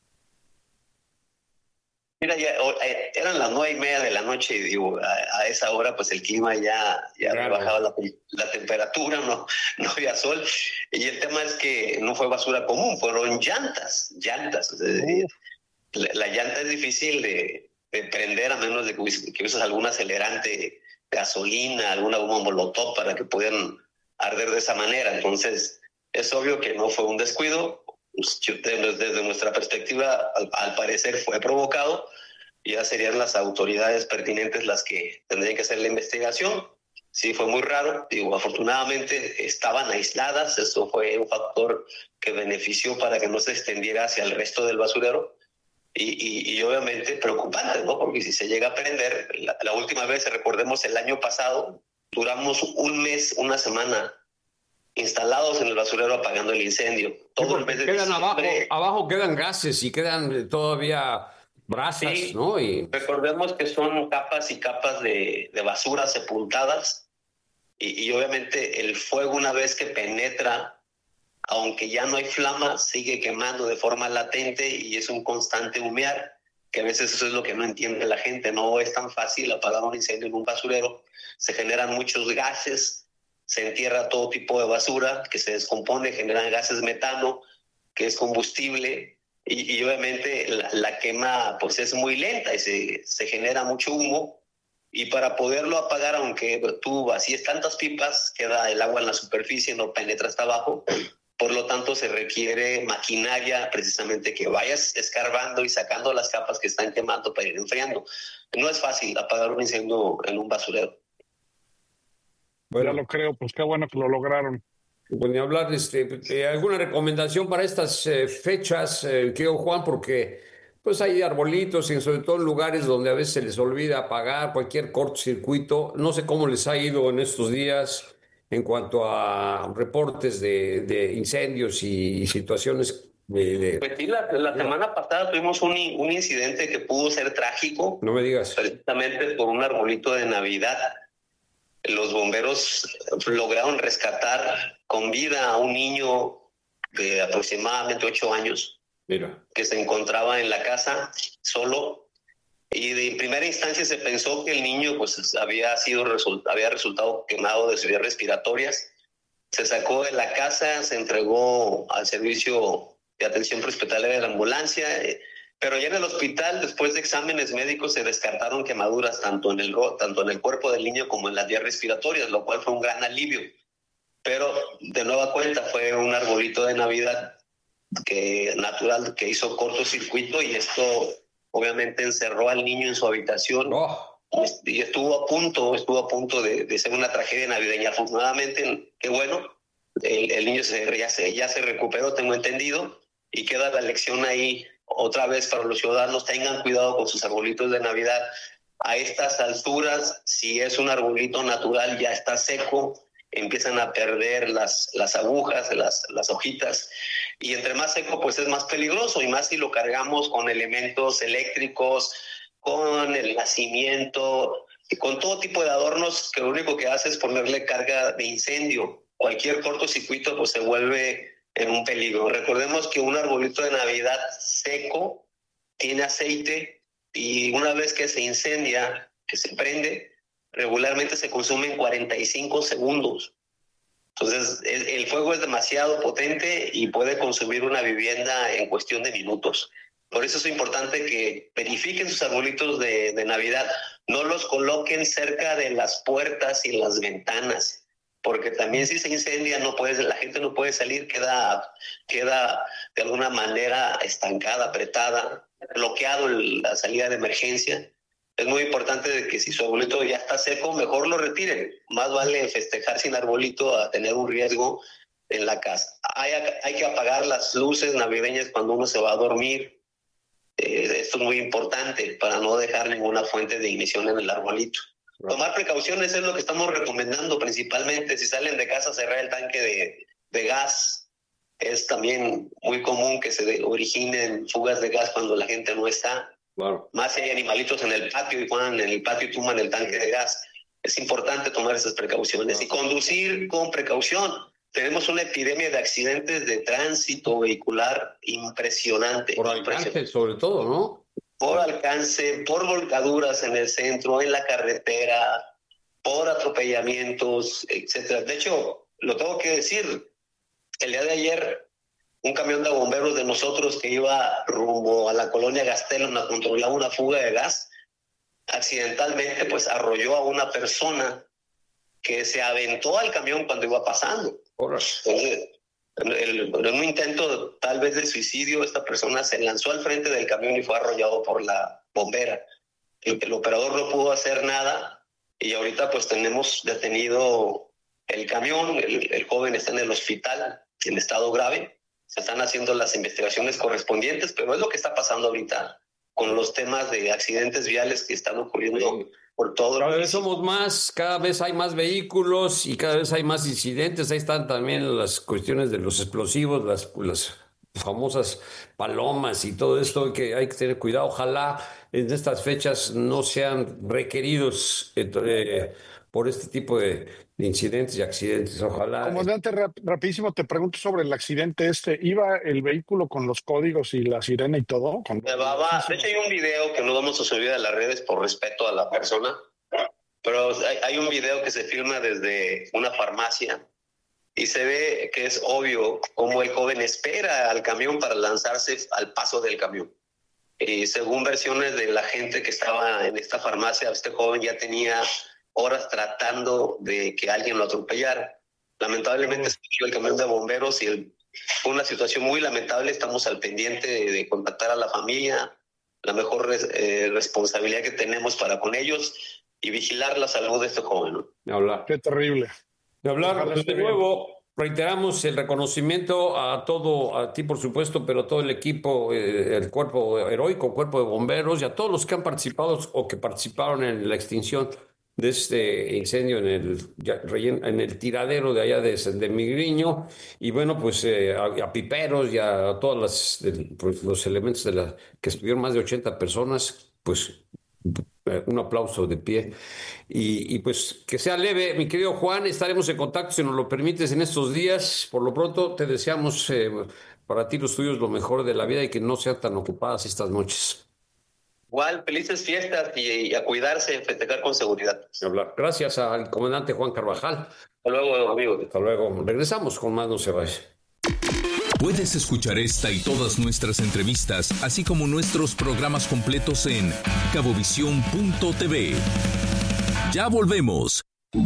Mira, ya eh, eran las nueve y media de la noche y digo, a, a esa hora, pues el clima ya, ya había bajado la, la temperatura, no, no había sol. Y el tema es que no fue basura común, fueron llantas, llantas. Uh. La, la llanta es difícil de, de prender a menos de que, que uses algún acelerante, gasolina, alguna goma molotov para que puedan arder de esa manera. Entonces, Es obvio que no fue un descuido. Desde nuestra perspectiva, al, al parecer fue provocado. Ya serían las autoridades pertinentes las que tendrían que hacer la investigación. Sí, fue muy raro. Digo, afortunadamente estaban aisladas. Eso fue un factor que benefició para que no se extendiera hacia el resto del basurero. Y, y, y obviamente preocupante, ¿no? Porque si se llega a prender, la, la última vez, recordemos el año pasado, duramos un mes, una semana instalados en el basurero apagando el incendio. Todo el mes de quedan diciembre. abajo, abajo quedan gases y quedan todavía brasas, Sí, ¿no? Y recordemos que son capas y capas de, de basura sepultadas y, y obviamente el fuego, una vez que penetra, aunque ya no hay flama, sigue quemando de forma latente y es un constante humear, que a veces eso es lo que no entiende la gente. No es tan fácil apagar un incendio en un basurero. Se generan muchos gases, se entierra todo tipo de basura que se descompone, generan gases metano, que es combustible, y, y obviamente la, la quema pues es muy lenta y se, se genera mucho humo. Y para poderlo apagar, aunque tú vacíes tantas pipas, queda el agua en la superficie, no penetra hasta abajo. Por lo tanto, se requiere maquinaria precisamente que vayas escarbando y sacando las capas que están quemando para ir enfriando. No es fácil apagar un incendio en un basurero. Bueno, ya lo creo, pues qué bueno que lo lograron. Pues ni hablar, este, eh, ¿alguna recomendación para estas eh, fechas, eh, querido Juan? Porque pues hay arbolitos y sobre todo en lugares donde a veces se les olvida apagar cualquier cortocircuito. No sé cómo les ha ido en estos días en cuanto a reportes de, de incendios y, y situaciones de... de... Pues sí, la, la semana pasada tuvimos un, un incidente que pudo ser trágico. No me digas. Precisamente por un arbolito de Navidad. Los bomberos lograron rescatar con vida a un niño de aproximadamente ocho años. Mira. Que se encontraba en la casa solo. Y de primera instancia se pensó que el niño pues había sido result- había resultado quemado de sus vías respiratorias. Se sacó de la casa, se entregó al servicio de atención prehospitalaria de la ambulancia, eh, pero ya en el hospital, después de exámenes médicos, se descartaron quemaduras tanto en el tanto en el cuerpo del niño como en las vías respiratorias, lo cual fue un gran alivio. Pero de nueva cuenta fue un arbolito de Navidad que natural que hizo cortocircuito y esto obviamente encerró al niño en su habitación. Oh. Y estuvo a punto, estuvo a punto de, de ser una tragedia navideña. Afortunadamente, qué bueno, el, el niño se, ya, se, ya se recuperó, tengo entendido, y queda la lección ahí otra vez para los ciudadanos: tengan cuidado con sus arbolitos de Navidad. A estas alturas, si es un arbolito natural, ya está seco, empiezan a perder las, las agujas, las, las hojitas, y entre más seco pues es más peligroso, y más si lo cargamos con elementos eléctricos, con el nacimiento, con todo tipo de adornos que lo único que hace es ponerle carga de incendio. Cualquier cortocircuito pues se vuelve en un peligro. Recordemos que un arbolito de Navidad seco tiene aceite y una vez que se incendia, que se prende, regularmente se consume en cuarenta y cinco segundos. Entonces, el, el fuego es demasiado potente y puede consumir una vivienda en cuestión de minutos. Por eso es importante que verifiquen sus arbolitos de, de Navidad. No los coloquen cerca de las puertas y las ventanas, porque también si se incendia, no puede, la gente no puede salir, queda, queda de alguna manera estancada, apretada, bloqueado el, la salida de emergencia. Es muy importante de que si su arbolito ya está seco, mejor lo retiren. Más vale festejar sin arbolito a tener un riesgo en la casa. Hay, hay que apagar las luces navideñas cuando uno se va a dormir. Eh, esto es muy importante para no dejar ninguna fuente de ignición en el arbolito. Tomar precauciones es lo que estamos recomendando principalmente. Si salen de casa, cerrar el tanque de, de gas. Es también muy común que se originen fugas de gas cuando la gente no está. Claro. Más si hay animalitos en el patio y juegan en el patio y tumban el tanque de gas. Es importante tomar esas precauciones y conducir con precaución. Tenemos una epidemia de accidentes de tránsito vehicular impresionante. Por alcance, sobre todo, ¿no? Por alcance, por volcaduras en el centro, en la carretera, por atropellamientos, etcétera. De hecho, lo tengo que decir, el día de ayer, un camión de bomberos de nosotros que iba rumbo a la colonia Gastelum a controlar una fuga de gas, accidentalmente pues arrolló a una persona que se aventó al camión cuando iba pasando. Entonces, En, el, en un intento tal vez de suicidio, esta persona se lanzó al frente del camión y fue arrollado por la bombera. El, el operador no pudo hacer nada y ahorita pues tenemos detenido el camión. El, el joven está en el hospital en estado grave. Se están haciendo las investigaciones correspondientes, pero es lo que está pasando ahorita con los temas de accidentes viales que están ocurriendo por todo el Cada país. vez somos más, cada vez hay más vehículos y cada vez hay más incidentes. Ahí están también las cuestiones de los explosivos, las, las famosas palomas y todo esto, que hay que tener cuidado. Ojalá en estas fechas no sean requeridos eh, por este tipo de incidentes y accidentes. Ojalá. Comandante, rap- rapidísimo te pregunto sobre el accidente este. ¿Iba el vehículo con los códigos y la sirena y todo? Con... Llevaba, de hecho hay un video que no vamos a subir a las redes por respeto a la persona, pero hay, hay un video que se filma desde una farmacia y se ve que es obvio cómo el joven espera al camión para lanzarse al paso del camión. Y según versiones de la gente que estaba en esta farmacia, este joven ya tenía horas tratando de que alguien lo atropellara. Lamentablemente se cayó el camión de bomberos y el, fue una situación muy lamentable. Estamos al pendiente de, de contactar a la familia, la mejor res, eh, responsabilidad que tenemos para con ellos y vigilar la salud de este joven, ¿no? De hablar. Qué terrible. De hablar, Ojalá pues, de esté nuevo, reiteramos el reconocimiento a todo, a ti por supuesto, pero a todo el equipo, eh, el cuerpo heroico, cuerpo de bomberos y a todos los que han participado o que participaron en la extinción de este incendio en el, ya, relleno, en el tiradero de allá de, de Migriño, y bueno, pues eh, a, a piperos y a todos las, de, pues, los elementos de la que estuvieron más de ochenta personas, pues eh, un aplauso de pie, y, y pues que sea leve, mi querido Juan. Estaremos en contacto si nos lo permites en estos días. Por lo pronto te deseamos eh, para ti los tuyos lo mejor de la vida y que no sean tan ocupadas estas noches. Igual, felices fiestas y, y a cuidarse, a festejar con seguridad. Gracias al comandante Juan Carvajal. Hasta luego, amigos. Hasta luego. Regresamos con más, no se vaya. Puedes escuchar esta y todas nuestras entrevistas, así como nuestros programas completos en cabovisión punto t v. Ya volvemos.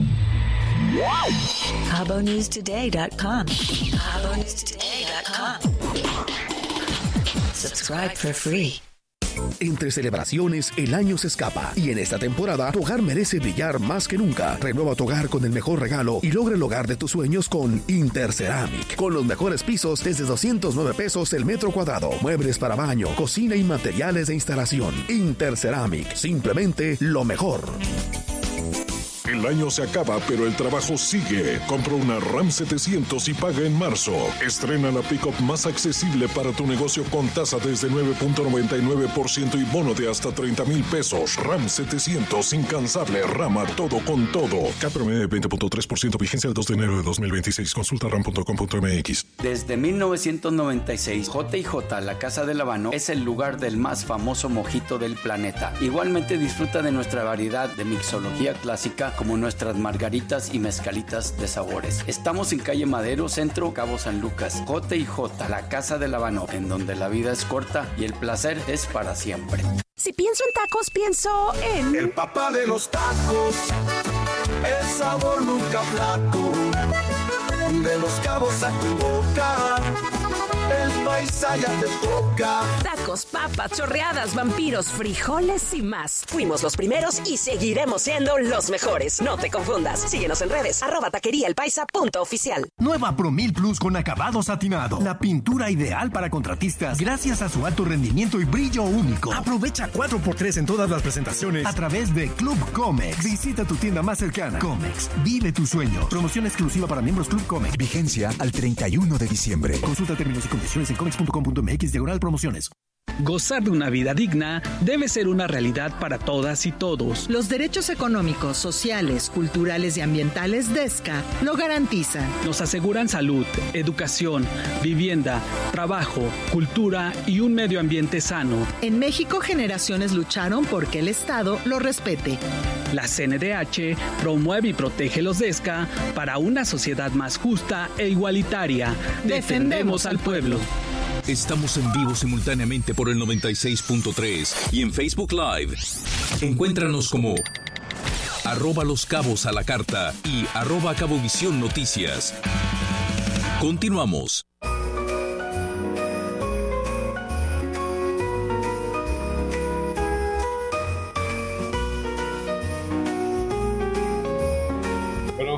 cabo news today dot com. cabo news today dot com. Subscribe for free. Entre celebraciones, el año se escapa y en esta temporada tu hogar merece brillar más que nunca. Renueva tu hogar con el mejor regalo y logra el hogar de tus sueños con Interceramic. Con los mejores pisos desde doscientos nueve pesos el metro cuadrado. Muebles para baño, cocina y materiales de instalación. Interceramic, simplemente lo mejor. El año se acaba, pero el trabajo sigue. Compra una RAM setecientos y paga en marzo. Estrena la pick-up más accesible para tu negocio con tasa desde nueve punto noventa y nueve por ciento y bono de hasta treinta mil pesos. RAM setecientos, incansable, rama todo con todo. Cat promedio de veinte punto tres por ciento, vigencia el dos de enero de dos mil veintiséis. Consulta ram punto com punto m x. Desde mil novecientos noventa y seis, J y J, la Casa del Habano, es el lugar del más famoso mojito del planeta. Igualmente disfruta de nuestra variedad de mixología clásica, como nuestras margaritas y mezcalitas de sabores. Estamos en calle Madero, Centro, Cabo San Lucas. J y J, la Casa del Habano, en donde la vida es corta y el placer es para siempre. Si pienso en tacos, pienso en... El papá de los tacos, el sabor nunca flaco, de Los Cabos a tu boca, el paisa ya te toca. Tacos, papas, chorreadas, vampiros, frijoles y más. Fuimos los primeros y seguiremos siendo los mejores. No te confundas. Síguenos en redes, arroba taquería el paisa punto oficial. Nueva Promil Plus con acabado satinado. La pintura ideal para contratistas gracias a su alto rendimiento y brillo único. Aprovecha cuatro por tres en todas las presentaciones a través de Club Comex. Visita tu tienda más cercana. Comex, vive tu sueño. Promoción exclusiva para miembros Club Comex. Vigencia al treinta y uno de diciembre. Consulta términos y condiciones en comex punto com punto m x diagonal promociones. Gozar de una vida digna debe ser una realidad para todas y todos. Los derechos económicos, sociales, culturales y ambientales de ESCA lo garantizan. Nos aseguran salud, educación, vivienda, trabajo, cultura y un medio ambiente sano. En México, generaciones lucharon porque el Estado lo respete. La C N D H promueve y protege los de ESCA para una sociedad más justa e igualitaria. Defendemos al pueblo. Estamos en vivo simultáneamente por el noventa y seis punto tres y en Facebook Live. Encuéntranos como arroba Los Cabos a la Carta y arroba Cabovisión Noticias. Continuamos. Bueno.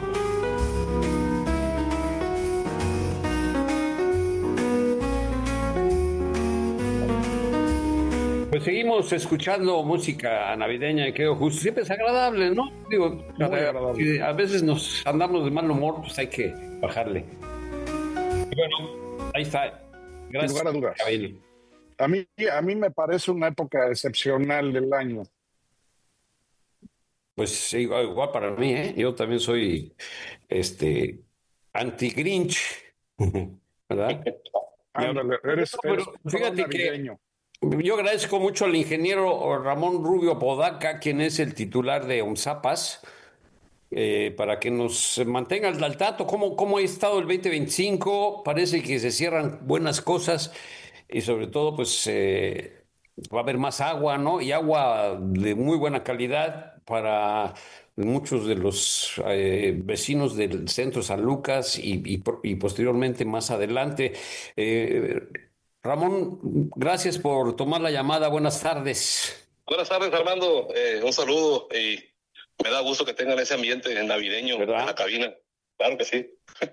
Pues seguimos escuchando música navideña, que justo siempre es agradable, ¿no? Digo, agradable. A veces nos andamos de mal humor, pues hay que bajarle. Y bueno, ahí está. Gracias. Sin lugar a dudas. A mí, a mí me parece una época excepcional del año. Pues igual, igual para mí, ¿eh? Yo también soy este anti-Grinch, ¿verdad? Ándale, eres, Pero eres fíjate navideño. que yo agradezco mucho al ingeniero Ramón Rubio Podaca, quien es el titular de ONSAPAS, eh, para que nos mantenga al tanto cómo, cómo ha estado el veinte veinticinco. Parece que se cierran buenas cosas y sobre todo pues eh, va a haber más agua, ¿no? Y agua de muy buena calidad para muchos de los eh, vecinos del centro San Lucas y, y, y posteriormente más adelante. Eh, Ramón, gracias por tomar la llamada. Buenas tardes. Buenas tardes, Armando. Eh, un saludo y me da gusto que tengan ese ambiente navideño, ¿verdad?, en la cabina. Claro que sí.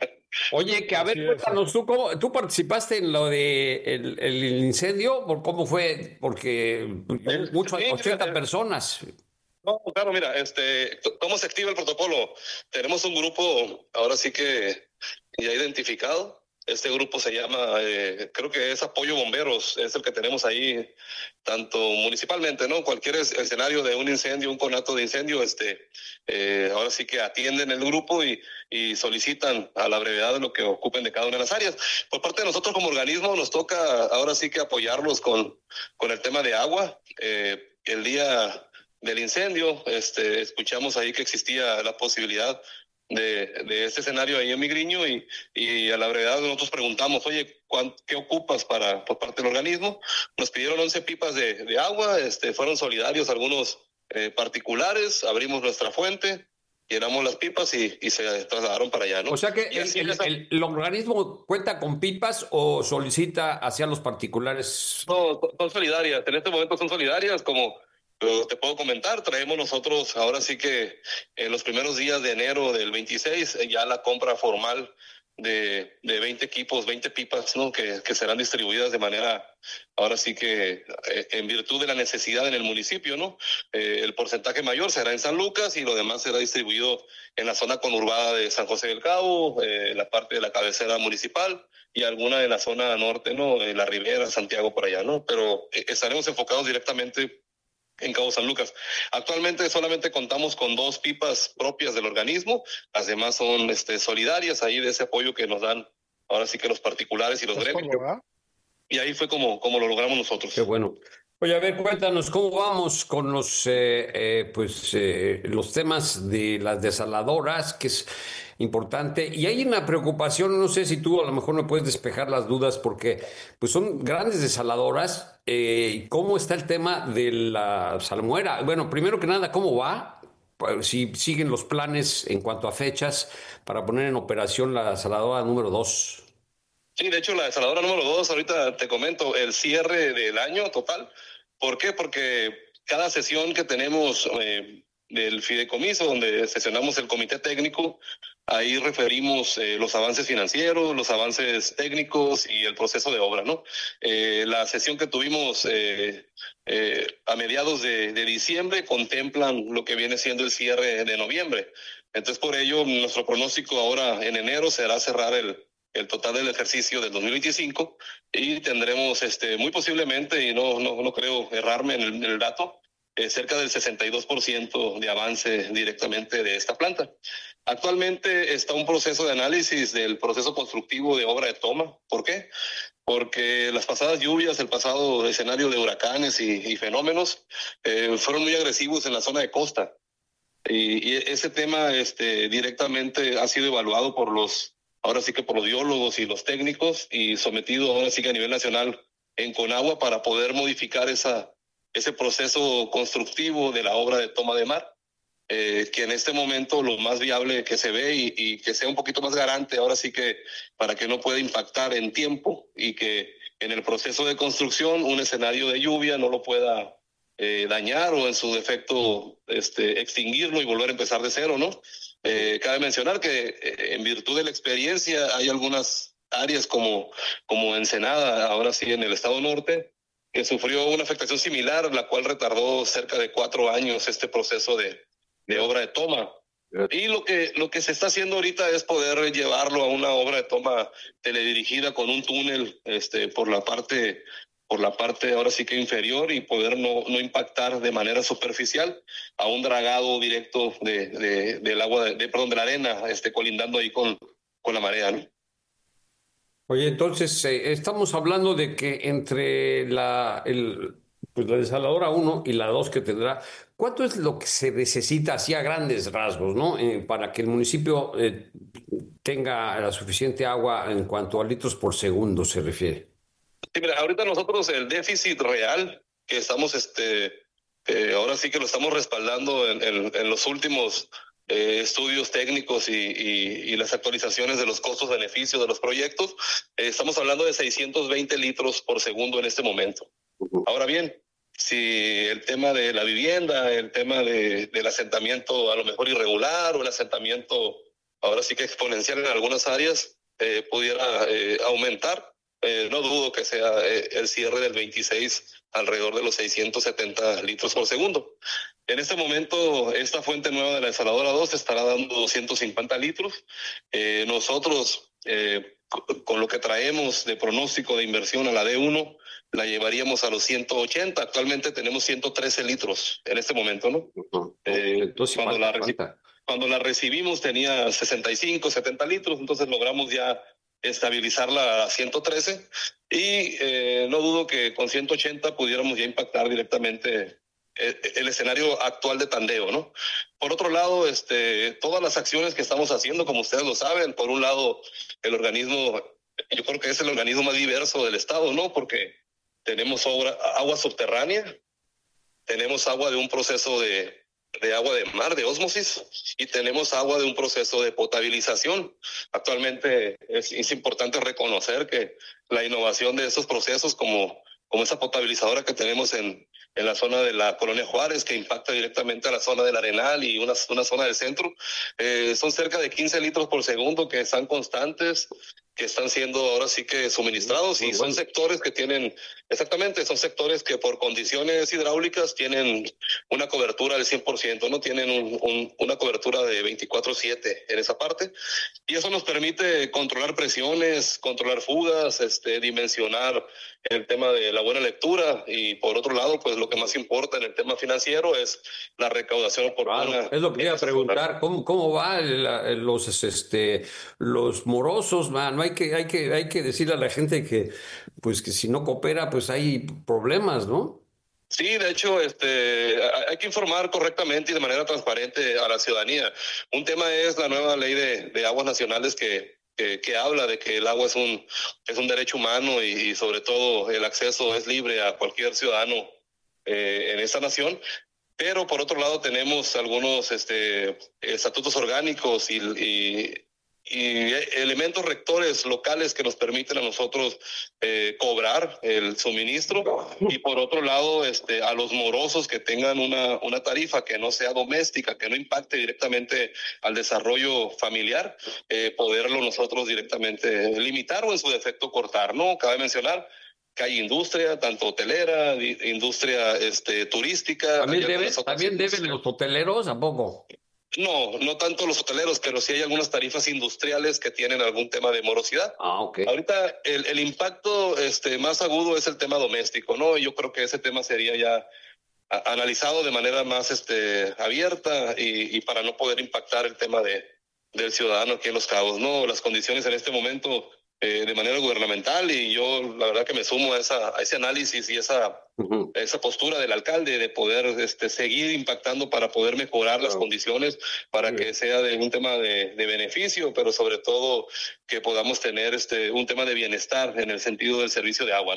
Oye, que a ver, cuéntanos, ¿tú, cómo, ¿tú participaste en lo de el, el incendio? ¿Cómo fue? Porque mucho, sí, ochenta mira, personas. No, claro, mira, este, ¿cómo se activa el protocolo? Tenemos un grupo, ahora sí que ya identificado. Este grupo se llama, eh, creo que es Apoyo Bomberos, es el que tenemos ahí, tanto municipalmente, ¿no? Cualquier es, escenario de un incendio, un conato de incendio, este, eh, ahora sí que atienden el grupo y, y solicitan a la brevedad de lo que ocupen de cada una de las áreas. Por parte de nosotros como organismo nos toca ahora sí que apoyarlos con, con el tema de agua. Eh, el día del incendio, este, escuchamos ahí que existía la posibilidad de, de este escenario ahí en Migriño y, y a la brevedad nosotros preguntamos, oye, ¿qué ocupas para por parte del organismo? Nos pidieron once pipas de, de agua, este, fueron solidarios algunos eh, particulares, abrimos nuestra fuente, llenamos las pipas y, y se trasladaron para allá, ¿no? O sea que el, el, el, el organismo cuenta con pipas o solicita hacia los particulares. No, son solidarias, en este momento son solidarias, como pero te puedo comentar, traemos nosotros ahora sí que en los primeros días de enero del veintiséis ya la compra formal de, de veinte equipos, veinte pipas, ¿no? Que, que serán distribuidas de manera, ahora sí que eh, en virtud de la necesidad en el municipio, ¿no? Eh, el porcentaje mayor será en San Lucas y lo demás será distribuido en la zona conurbada de San José del Cabo, eh, la parte de la cabecera municipal y alguna de la zona norte, ¿no? En la Ribera, Santiago, por allá, ¿no? Pero eh, estaremos enfocados directamente en Cabo San Lucas. Actualmente solamente contamos con dos pipas propias del organismo, las demás son este, solidarias ahí de ese apoyo que nos dan ahora sí que los particulares y los gremios. Y ahí fue como, como lo logramos nosotros. Qué bueno. Oye, a ver, cuéntanos cómo vamos con los eh, eh, pues eh, los temas de las desaladoras, que es importante. Y hay una preocupación, no sé si tú a lo mejor me puedes despejar las dudas, porque pues son grandes desaladoras. Eh, ¿Cómo está el tema de la salmuera? Bueno, primero que nada, ¿cómo va? Si siguen los planes en cuanto a fechas para poner en operación la desaladora número dos. Sí, de hecho la desaladora número dos, ahorita te comento, el cierre del año total. ¿Por qué? Porque cada sesión que tenemos eh, del fideicomiso, donde sesionamos el comité técnico, ahí referimos eh, los avances financieros, los avances técnicos y el proceso de obra, ¿no? Eh, la sesión que tuvimos eh, eh, a mediados de, de diciembre contemplan lo que viene siendo el cierre de noviembre. Entonces, por ello, nuestro pronóstico ahora en enero será cerrar el el total del ejercicio del dos mil veinticinco y tendremos este muy posiblemente, y no no, no creo errarme en el, en el dato, eh, cerca del sesenta y dos por ciento de avance directamente de esta planta. Actualmente está un proceso de análisis del proceso constructivo de obra de toma. ¿Por qué? Porque las pasadas lluvias, el pasado escenario de huracanes y, y fenómenos eh, fueron muy agresivos en la zona de costa. Y, y ese tema este, directamente ha sido evaluado por los ahora sí que por los biólogos y los técnicos y sometido ahora sí que a nivel nacional en Conagua para poder modificar esa, ese proceso constructivo de la obra de toma de mar. eh, que en este momento lo más viable que se ve y, y que sea un poquito más garante, ahora sí que para que no pueda impactar en tiempo y que en el proceso de construcción un escenario de lluvia no lo pueda eh, dañar o en su defecto este, extinguirlo y volver a empezar de cero, ¿no? Eh, cabe mencionar que eh, en virtud de la experiencia hay algunas áreas como, como Ensenada, ahora sí en el estado norte, que sufrió una afectación similar, la cual retardó cerca de cuatro años este proceso de, de obra de toma. Y lo que, lo que se está haciendo ahorita es poder llevarlo a una obra de toma teledirigida con un túnel este, por la parte, por la parte ahora sí que inferior y poder no, no impactar de manera superficial a un dragado directo de, de, del agua, de, de, perdón, de la arena, este, colindando ahí con, con la marea, ¿no? Oye, entonces eh, estamos hablando de que entre la, el, pues la desaladora uno y la dos que tendrá, ¿cuánto es lo que se necesita así a grandes rasgos, ¿no? Eh, para que el municipio eh, tenga la suficiente agua en cuanto a litros por segundo se refiere? Sí, mira, ahorita nosotros el déficit real que estamos, este, eh, ahora sí que lo estamos respaldando en, en, en los últimos eh, estudios técnicos y, y, y las actualizaciones de los costos-beneficios de los proyectos, eh, estamos hablando de seiscientos veinte litros por segundo en este momento. Uh-huh. Ahora bien, si el tema de la vivienda, el tema de, del asentamiento a lo mejor irregular o el asentamiento ahora sí que exponencial en algunas áreas eh, pudiera eh, aumentar, eh, no dudo que sea eh, el cierre del veintiséis alrededor de los seiscientos setenta litros por segundo. En este momento, esta fuente nueva de la desaladora dos estará dando doscientos cincuenta litros. Eh, nosotros, eh, con lo que traemos de pronóstico de inversión a la D uno, la llevaríamos a los ciento ochenta. Actualmente tenemos ciento trece litros en este momento, ¿no? Uh-huh. eh, entonces, cuando, la reci- cuando la recibimos tenía sesenta y cinco, setenta litros, entonces logramos ya estabilizarla a ciento trece y eh, no dudo que con ciento ochenta pudiéramos ya impactar directamente el, el escenario actual de tandeo, ¿no? Por otro lado, este, todas las acciones que estamos haciendo, como ustedes lo saben, por un lado, el organismo, yo creo que es el organismo más diverso del estado, ¿no? Porque tenemos obra, agua subterránea, tenemos agua de un proceso de, de agua de mar, de ósmosis, y tenemos agua de un proceso de potabilización. Actualmente es, es importante reconocer que la innovación de esos procesos, como, como esa potabilizadora que tenemos en, en la zona de la Colonia Juárez, que impacta directamente a la zona del Arenal y una, una zona del centro, eh, son cerca de quince litros por segundo que están constantes, que están siendo ahora sí que suministrados, y son sectores que tienen, exactamente, son sectores que por condiciones hidráulicas tienen una cobertura del cien por ciento, ¿no? Tienen un, un, una cobertura de veinticuatro siete en esa parte, y eso nos permite controlar presiones, controlar fugas, este, dimensionar el tema de la buena lectura, y por otro lado, pues lo que más importa en el tema financiero es la recaudación oportuna. Claro, es lo que iba a preguntar, ¿cómo, cómo va el, los, este, los morosos, man? Hay que, hay que, hay que decirle a la gente que, pues, que si no coopera, pues hay problemas, ¿no? Sí, de hecho, este, hay que informar correctamente y de manera transparente a la ciudadanía. Un tema es la nueva ley de, de aguas nacionales que, que, que habla de que el agua es un, es un derecho humano y, y sobre todo el acceso es libre a cualquier ciudadano eh, en esta nación. Pero por otro lado tenemos algunos este, estatutos orgánicos y, y y elementos rectores locales que nos permiten a nosotros eh, cobrar el suministro, y por otro lado este, a los morosos que tengan una, una tarifa que no sea doméstica, que no impacte directamente al desarrollo familiar, eh, poderlo nosotros directamente limitar o en su defecto cortar, ¿no? Cabe mencionar que hay industria, tanto hotelera, industria este, turística. ¿También, debe, ¿también deben los hoteleros? ¿A poco? No, no tanto los hoteleros, pero sí hay algunas tarifas industriales que tienen algún tema de morosidad. Ah, ok. Ahorita el, el impacto este, más agudo es el tema doméstico, ¿no? Yo creo que ese tema sería ya a, analizado de manera más este, abierta y, y para no poder impactar el tema de, del ciudadano aquí en Los Cabos, ¿no? Las condiciones en este momento eh, de manera gubernamental, y yo la verdad que me sumo a, esa, a ese análisis y esa... Uh-huh. esa postura del alcalde de poder este, seguir impactando para poder mejorar las uh-huh. condiciones para uh-huh. que sea de un tema de, de beneficio, pero sobre todo que podamos tener este, un tema de bienestar en el sentido del servicio de agua, ¿no?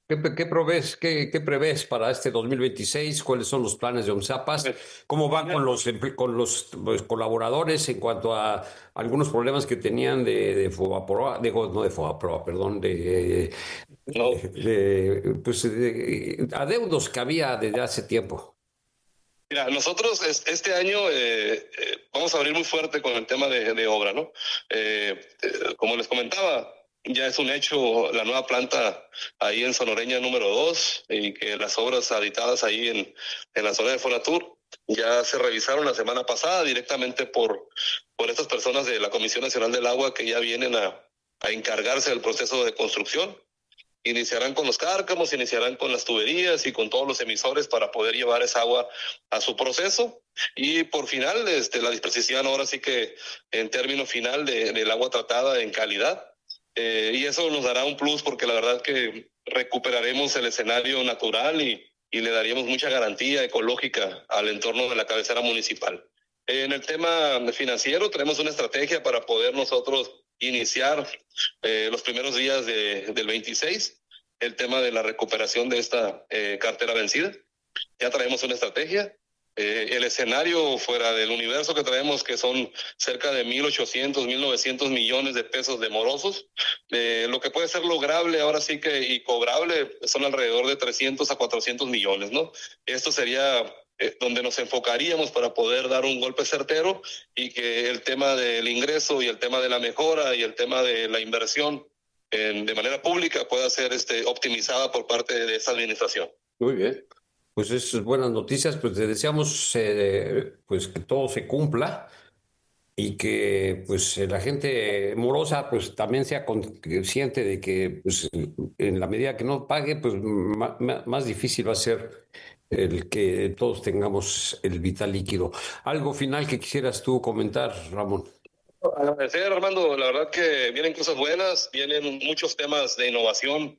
¿Qué, qué, prevés, qué, ¿Qué prevés para este dos mil veintiséis? ¿Cuáles son los planes de OMSAPAS? ¿Cómo van con los, con los pues, colaboradores en cuanto a algunos problemas que tenían de, de Fobaproa? Digo, no de Fobaproa, perdón, de, no. de, de, pues, de adeudos que había desde hace tiempo. Mira, nosotros este año eh, eh, vamos a abrir muy fuerte con el tema de, de obra, ¿no? Eh, eh, como les comentaba, ya es un hecho la nueva planta ahí en Sonoreña número dos y que las obras habitadas ahí en, en la zona de Fonatur ya se revisaron la semana pasada directamente por, por estas personas de la Comisión Nacional del Agua que ya vienen a, a encargarse del proceso de construcción. Iniciarán con los cárcamos, iniciarán con las tuberías y con todos los emisores para poder llevar esa agua a su proceso. Y por final, este, la disposición ahora sí que en término final de, del agua tratada en calidad. Eh, y eso nos dará un plus porque la verdad que recuperaremos el escenario natural y, y le daríamos mucha garantía ecológica al entorno de la cabecera municipal. Eh, en el tema financiero tenemos una estrategia para poder nosotros iniciar eh, los primeros días de, del veintiséis el tema de la recuperación de esta eh, cartera vencida. Ya traemos una estrategia. Eh, el escenario fuera del universo que traemos, que son cerca de mil ochocientos, mil novecientos millones de pesos de morosos, eh, lo que puede ser lograble ahora sí que y cobrable son alrededor de trescientos a cuatrocientos millones, ¿no? Esto sería eh, donde nos enfocaríamos para poder dar un golpe certero y que el tema del ingreso y el tema de la mejora y el tema de la inversión en, de manera pública pueda ser este, optimizada por parte de esta administración. Muy bien. Pues es buenas noticias, pues le deseamos eh, pues que todo se cumpla y que pues la gente morosa pues también sea consciente de que pues, en la medida que no pague pues más, más difícil va a ser el que todos tengamos el vital líquido. ¿Algo final que quisieras tú comentar, Ramón? Agradecer, Armando, la verdad que vienen cosas buenas, vienen muchos temas de innovación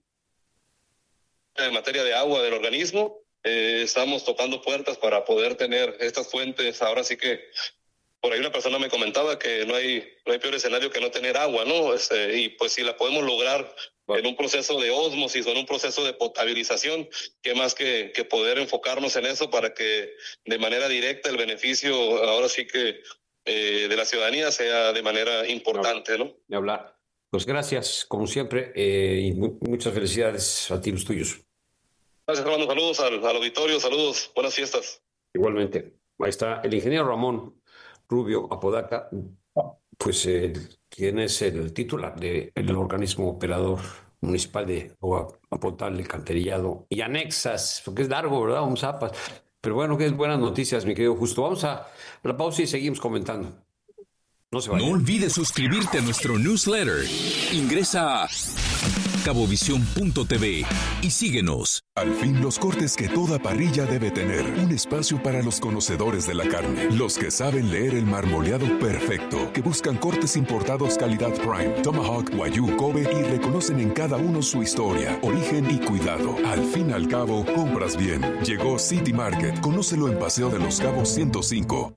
en materia de agua del organismo. Eh, estamos tocando puertas para poder tener estas fuentes. Ahora sí que por ahí una persona me comentaba que no hay no hay peor escenario que no tener agua, ¿no? Este, y pues si la podemos lograr en un proceso de ósmosis o en un proceso de potabilización, qué más que, que poder enfocarnos en eso para que de manera directa el beneficio ahora sí que eh, de la ciudadanía sea de manera importante, ¿no? De hablar. Pues gracias, como siempre, eh, y mu- muchas felicidades a ti, los tuyos. Gracias, Armando. Saludos al, al auditorio, saludos, buenas fiestas. Igualmente. Ahí está el ingeniero Ramón Rubio Apodaca, pues eh, quien es el titular del organismo operador municipal de agua potable, alcantarillado y anexas, porque es largo, ¿verdad? Un zapas. Pero bueno, que es buenas noticias, mi querido Justo. Vamos a la pausa y seguimos comentando. No se vayan. No olvides suscribirte a nuestro newsletter. Ingresa a cabovisión punto t v y síguenos. Al fin, los cortes que toda parrilla debe tener. Un espacio para los conocedores de la carne. Los que saben leer el marmoleado perfecto. Que buscan cortes importados calidad Prime, Tomahawk, Wagyu, Kobe y reconocen en cada uno su historia, origen y cuidado. Al fin y al cabo, compras bien. Llegó City Market. Conócelo en Paseo de los Cabos ciento cinco.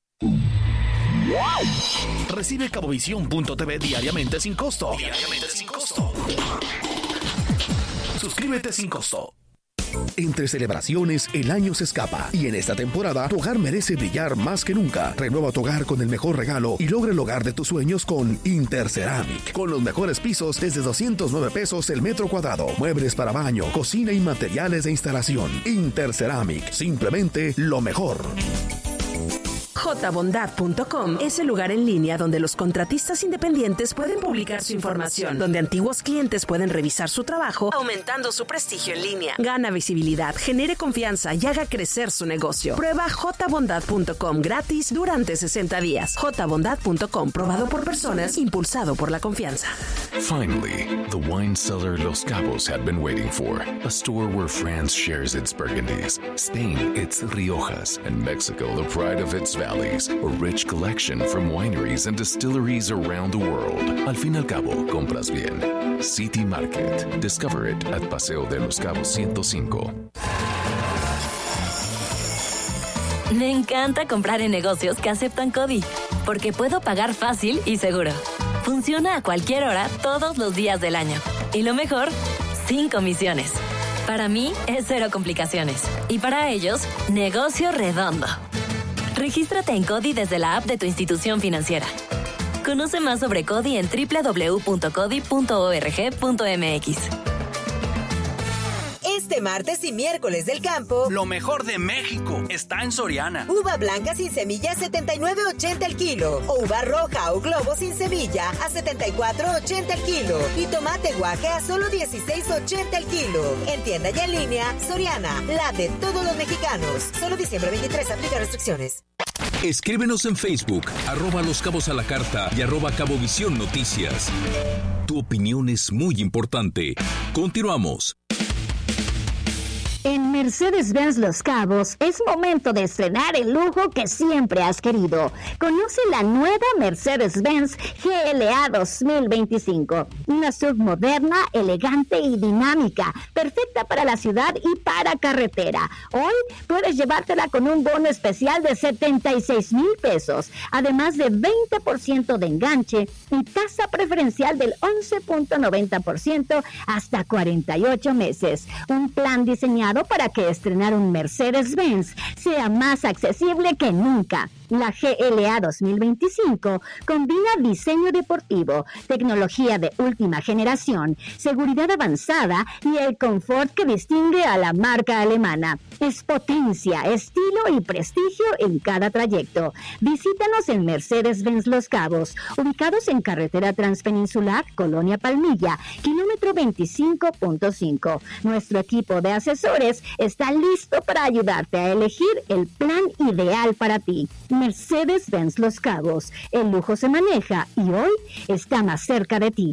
Recibe cabovisión punto t v diariamente sin costo. Diariamente sin costo. Suscríbete sin costo. Entre celebraciones, el año se escapa y en esta temporada tu hogar merece brillar más que nunca. Renueva tu hogar con el mejor regalo y logra el hogar de tus sueños con Interceramic. Con los mejores pisos desde doscientos nueve pesos el metro cuadrado. Muebles para baño, cocina y materiales de instalación. Interceramic, simplemente lo mejor. j bondad punto com es el lugar en línea donde los contratistas independientes pueden publicar su información, donde antiguos clientes pueden revisar su trabajo, aumentando su prestigio en línea. Gana visibilidad, genere confianza y haga crecer su negocio. Prueba j bondad punto com gratis durante sesenta días. j bondad punto com, probado por personas, impulsado por la confianza. Finally, the wine cellar Los Cabos had been waiting for. A store where France shares its Burgundies, Spain its Riojas, and Mexico the pride of its valleys. A rich collection from wineries and distilleries around the world. Al fin y al cabo, compras bien. City Market. Discover it at Paseo de los Cabos ciento cinco. Me encanta comprar en negocios que aceptan CODI, porque puedo pagar fácil y seguro. Funciona a cualquier hora, todos los días del año. Y lo mejor, sin comisiones. Para mí es cero complicaciones. Y para ellos, negocio redondo. Regístrate en CODI desde la app de tu institución financiera. Conoce más sobre CODI en doble u doble u doble u punto codi punto org punto m x. Este martes y miércoles del campo, lo mejor de México está en Soriana. Uva blanca sin semilla a setenta y nueve ochenta el kilo. O uva roja o globo sin semilla a setenta y cuatro ochenta el kilo. Y tomate guaje a solo dieciséis ochenta el kilo. En tienda y en línea, Soriana, la de todos los mexicanos. Solo diciembre veintitrés, aplica restricciones. Escríbenos en Facebook, arroba Los Cabos a la Carta y arroba Cabovisión Noticias. Tu opinión es muy importante. Continuamos. En Mercedes-Benz Los Cabos es momento de estrenar el lujo que siempre has querido. Conoce la nueva Mercedes-Benz G L A dos mil veinticinco. Una S U V moderna, elegante y dinámica, perfecta para la ciudad y para carretera. Hoy puedes llevártela con un bono especial de setenta y seis mil pesos, además de veinte por ciento de enganche y tasa preferencial del once punto noventa por ciento hasta cuarenta y ocho meses. Un plan diseñado para que estrenar un Mercedes-Benz sea más accesible que nunca. La G L A dos mil veinticinco combina diseño deportivo, tecnología de última generación, seguridad avanzada y el confort que distingue a la marca alemana. Es potencia, estilo y prestigio en cada trayecto. Visítanos en Mercedes-Benz Los Cabos, ubicados en carretera transpeninsular, Colonia Palmilla, kilómetro veinticinco punto cinco. Nuestro equipo de asesores está listo para ayudarte a elegir el plan ideal para ti. Mercedes-Benz Los Cabos. El lujo se maneja y hoy está más cerca de ti.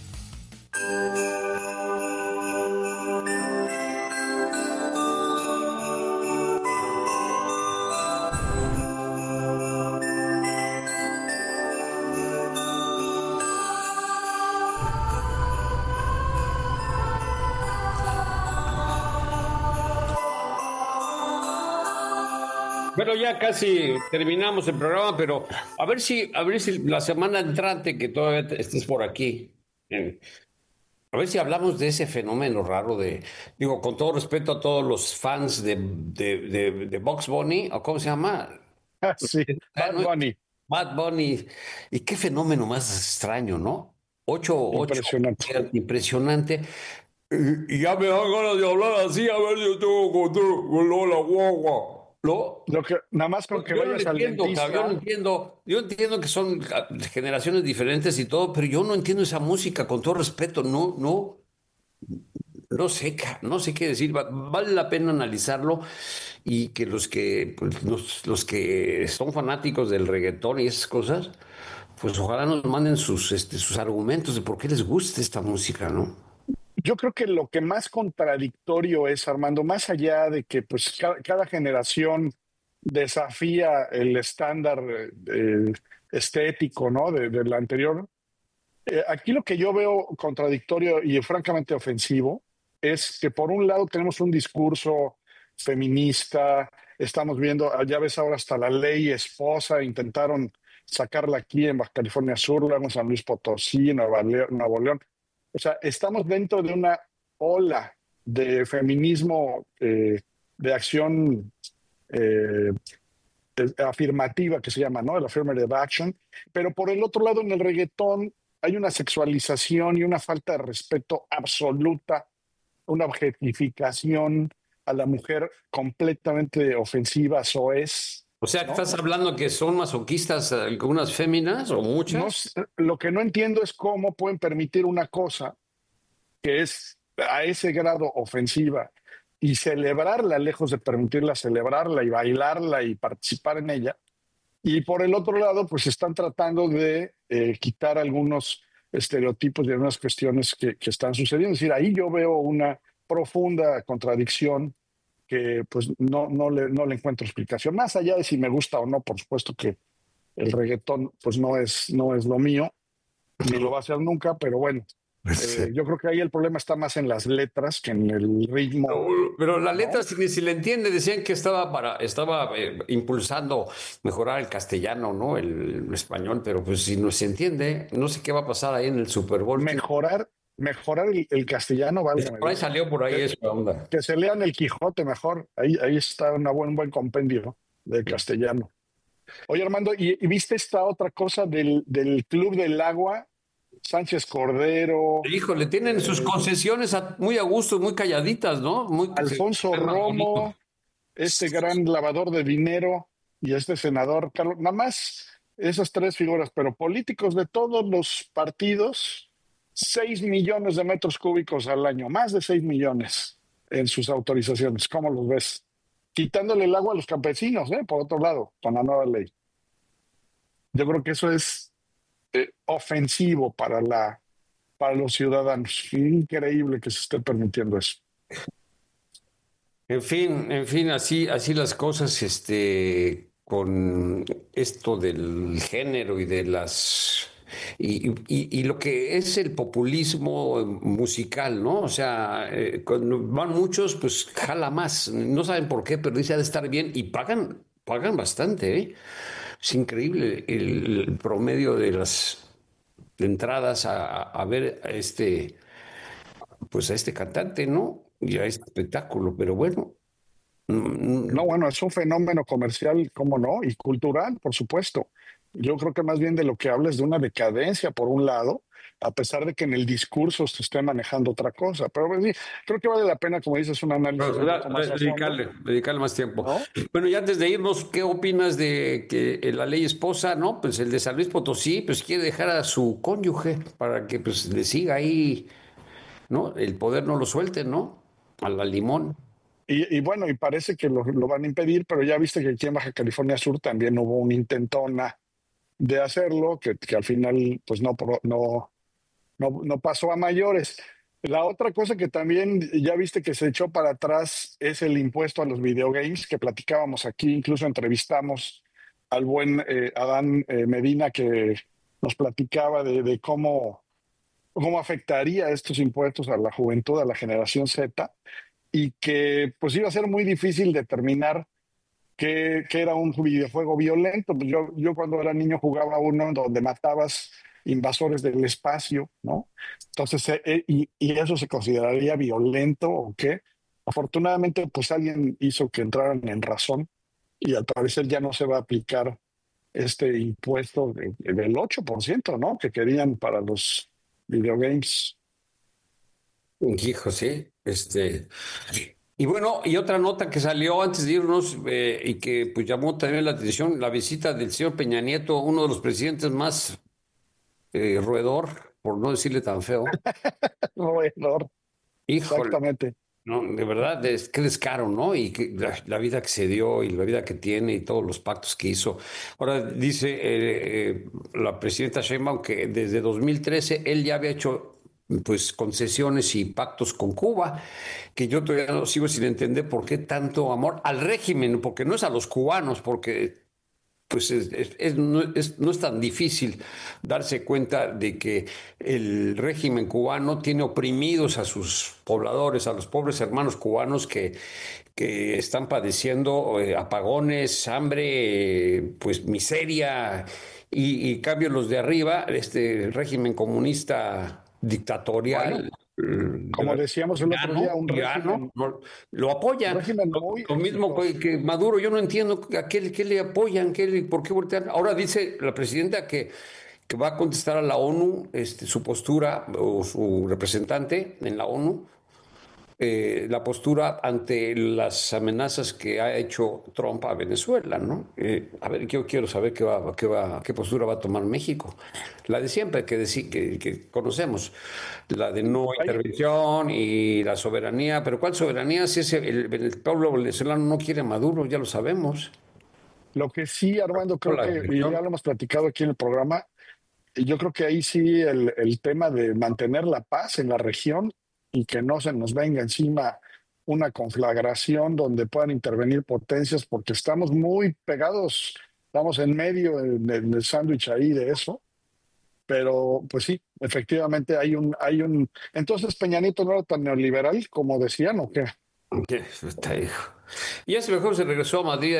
Bueno, ya casi terminamos el programa, pero a ver si, a ver si la semana entrante, que todavía estés por aquí, eh, a ver si hablamos de ese fenómeno raro de, digo, con todo respeto a todos los fans de, de, de, de Bugs Bunny, ¿o cómo se llama? Sí, Bad Bunny. Bad Bunny. Y qué fenómeno más extraño, ¿no? Ocho, impresionante. ocho, impresionante. Y, y ya me dan ganas de hablar así, a ver si yo tengo control con Lola Guagua. ¿No? Lo que, nada más con que yo vayas no al entiendo, dentista. Yo no entiendo, yo entiendo que son generaciones diferentes y todo, pero yo no entiendo esa música, con todo respeto, no, no, no sé, no sé qué decir, vale la pena analizarlo y que los que, pues, los, los que son fanáticos del reggaetón y esas cosas, pues ojalá nos manden sus, este, sus argumentos de por qué les gusta esta música, ¿no? Yo creo que lo que más contradictorio es, Armando, más allá de que pues cada, cada generación desafía el estándar eh, estético, ¿no? de, de la anterior, eh, aquí lo que yo veo contradictorio y francamente ofensivo es que por un lado tenemos un discurso feminista, estamos viendo, ya ves ahora hasta la ley esposa, intentaron sacarla aquí en Baja California Sur, luego en San Luis Potosí, Nueva León, Nuevo León. O sea, estamos dentro de una ola de feminismo, eh, de acción eh, de, afirmativa que se llama, ¿no? El affirmative action. Pero por el otro lado, en el reggaetón hay una sexualización y una falta de respeto absoluta, una objetificación a la mujer completamente ofensiva, soez. O sea, ¿estás ¿no? hablando que son masoquistas algunas féminas o muchas? No, lo que no entiendo es cómo pueden permitir una cosa que es a ese grado ofensiva y celebrarla, lejos de permitirla celebrarla y bailarla y participar en ella. Y por el otro lado, pues están tratando de eh, quitar algunos estereotipos y algunas cuestiones que, que están sucediendo. Es decir, ahí yo veo una profunda contradicción que pues no, no, le, no le encuentro explicación. Más allá de si me gusta o no, por supuesto que el reggaetón pues no es, no es lo mío, ni lo va a hacer nunca, pero bueno, eh, yo creo que ahí el problema está más en las letras que en el ritmo. No, pero la letra, ¿no? si, si le entiende, decían que estaba, para, estaba eh, impulsando mejorar el castellano, ¿no? El, el español, pero pues si no se entiende, no sé qué va a pasar ahí en el Super Bowl. Mejorar mejorar el, el castellano, vale. Por ahí salió por ahí esa onda. Que se lean el Quijote mejor. Ahí, ahí está una buen, un buen compendio de castellano. Oye, Armando, ¿y, y viste esta otra cosa del, del Club del Agua? Sánchez Cordero. Híjole, tienen sus concesiones a, muy a gusto, muy calladitas, ¿no? Muy, Alfonso Romo, este gran lavador de dinero, y este senador, Carlos, nada más esas tres figuras, pero políticos de todos los partidos, seis millones de metros cúbicos al año, más de seis millones en sus autorizaciones. ¿Cómo los ves? Quitándole el agua a los campesinos, ¿eh? Por otro lado, con la nueva ley. Yo creo que eso es eh, ofensivo para, la, para los ciudadanos. Increíble que se esté permitiendo eso. En fin, en fin, así, así las cosas, este, con esto del género y de las y, y, y lo que es el populismo musical, ¿no? O sea, eh, cuando van muchos, pues jala más. No saben por qué, pero dice ha de estar bien y pagan, pagan bastante, ¿eh? Es increíble el, el promedio de las entradas a, a ver a este, pues a este cantante, ¿no? Y a este espectáculo, pero bueno. No, bueno, es un fenómeno comercial, ¿cómo no? Y cultural, por supuesto. Yo creo que más bien de lo que habla es de una decadencia, por un lado, a pesar de que en el discurso se esté manejando otra cosa. Pero pues, sí, creo que vale la pena, como dices, un análisis. Pero, da, más dedicarle, dedicarle más tiempo. ¿No? Bueno, y antes de irnos, ¿qué opinas de que la ley esposa, no? Pues el de San Luis Potosí, pues quiere dejar a su cónyuge para que pues le siga ahí, ¿no? El poder no lo suelte, ¿no? A la limón. Y, y bueno, y parece que lo, lo van a impedir, pero ya viste que aquí en Baja California Sur también hubo una intentona de hacerlo, que, que al final pues no, no, no, no pasó a mayores. La otra cosa que también ya viste que se echó para atrás es el impuesto a los videogames, que platicábamos aquí, incluso entrevistamos al buen eh, Adán eh, Medina, que nos platicaba de, de cómo, cómo afectaría estos impuestos a la juventud, a la generación Z, y que pues iba a ser muy difícil determinar qué, qué era un videojuego violento. Pues yo, yo cuando era niño jugaba uno donde matabas invasores del espacio, ¿no? Entonces, eh, y, y eso se consideraría violento o qué. Afortunadamente, pues alguien hizo que entraran en razón y al parecer ya no se va a aplicar este impuesto de, del ocho por ciento, ¿no? Que querían para los videogames. Hijo, sí. Este, y bueno, y otra nota que salió antes de irnos eh, y que pues llamó también la atención, la visita del señor Peña Nieto, uno de los presidentes más eh, roedor, por no decirle tan feo. Roedor. Híjole. Exactamente. No, de verdad, es, qué descaro, ¿no? Y que la, la vida que se dio y la vida que tiene y todos los pactos que hizo. Ahora dice eh, eh, la presidenta Sheinbaum que desde dos mil trece él ya había hecho pues concesiones y pactos con Cuba, que yo todavía no sigo sin entender por qué tanto amor al régimen, porque no es a los cubanos, porque pues es, es, es, no, es, no es tan difícil darse cuenta de que el régimen cubano tiene oprimidos a sus pobladores, a los pobres hermanos cubanos que, que están padeciendo eh, apagones, hambre, eh, pues miseria, y, y cambio los de arriba, este régimen comunista dictatorial. Bueno, como decíamos el otro día, un régimen, no, lo apoyan. Lo, lo mismo que, que Maduro, yo no entiendo a qué, qué le apoyan, qué le, por qué voltean. Ahora dice la presidenta que, que va a contestar a la ONU este, su postura o su representante en la ONU, eh, la postura ante las amenazas que ha hecho Trump a Venezuela, ¿no? Eh, a ver, yo quiero saber qué, va, qué, va, qué postura va a tomar México. La de siempre, que, de, que, que conocemos, la de no intervención y la soberanía. Pero ¿cuál soberanía? Si ese, el, el pueblo venezolano no quiere a Maduro, ya lo sabemos. Lo que sí, Armando, creo Hola, que, y ya lo hemos platicado aquí en el programa, yo creo que ahí sí el, el tema de mantener la paz en la región y que no se nos venga encima una conflagración donde puedan intervenir potencias, porque estamos muy pegados, estamos en medio del sándwich ahí de eso. Pero, pues sí, efectivamente hay un... hay un Entonces, Peña Nieto no era tan neoliberal como decían, ¿o qué? ¿Qué? Y ese mejor se regresó a Madrid.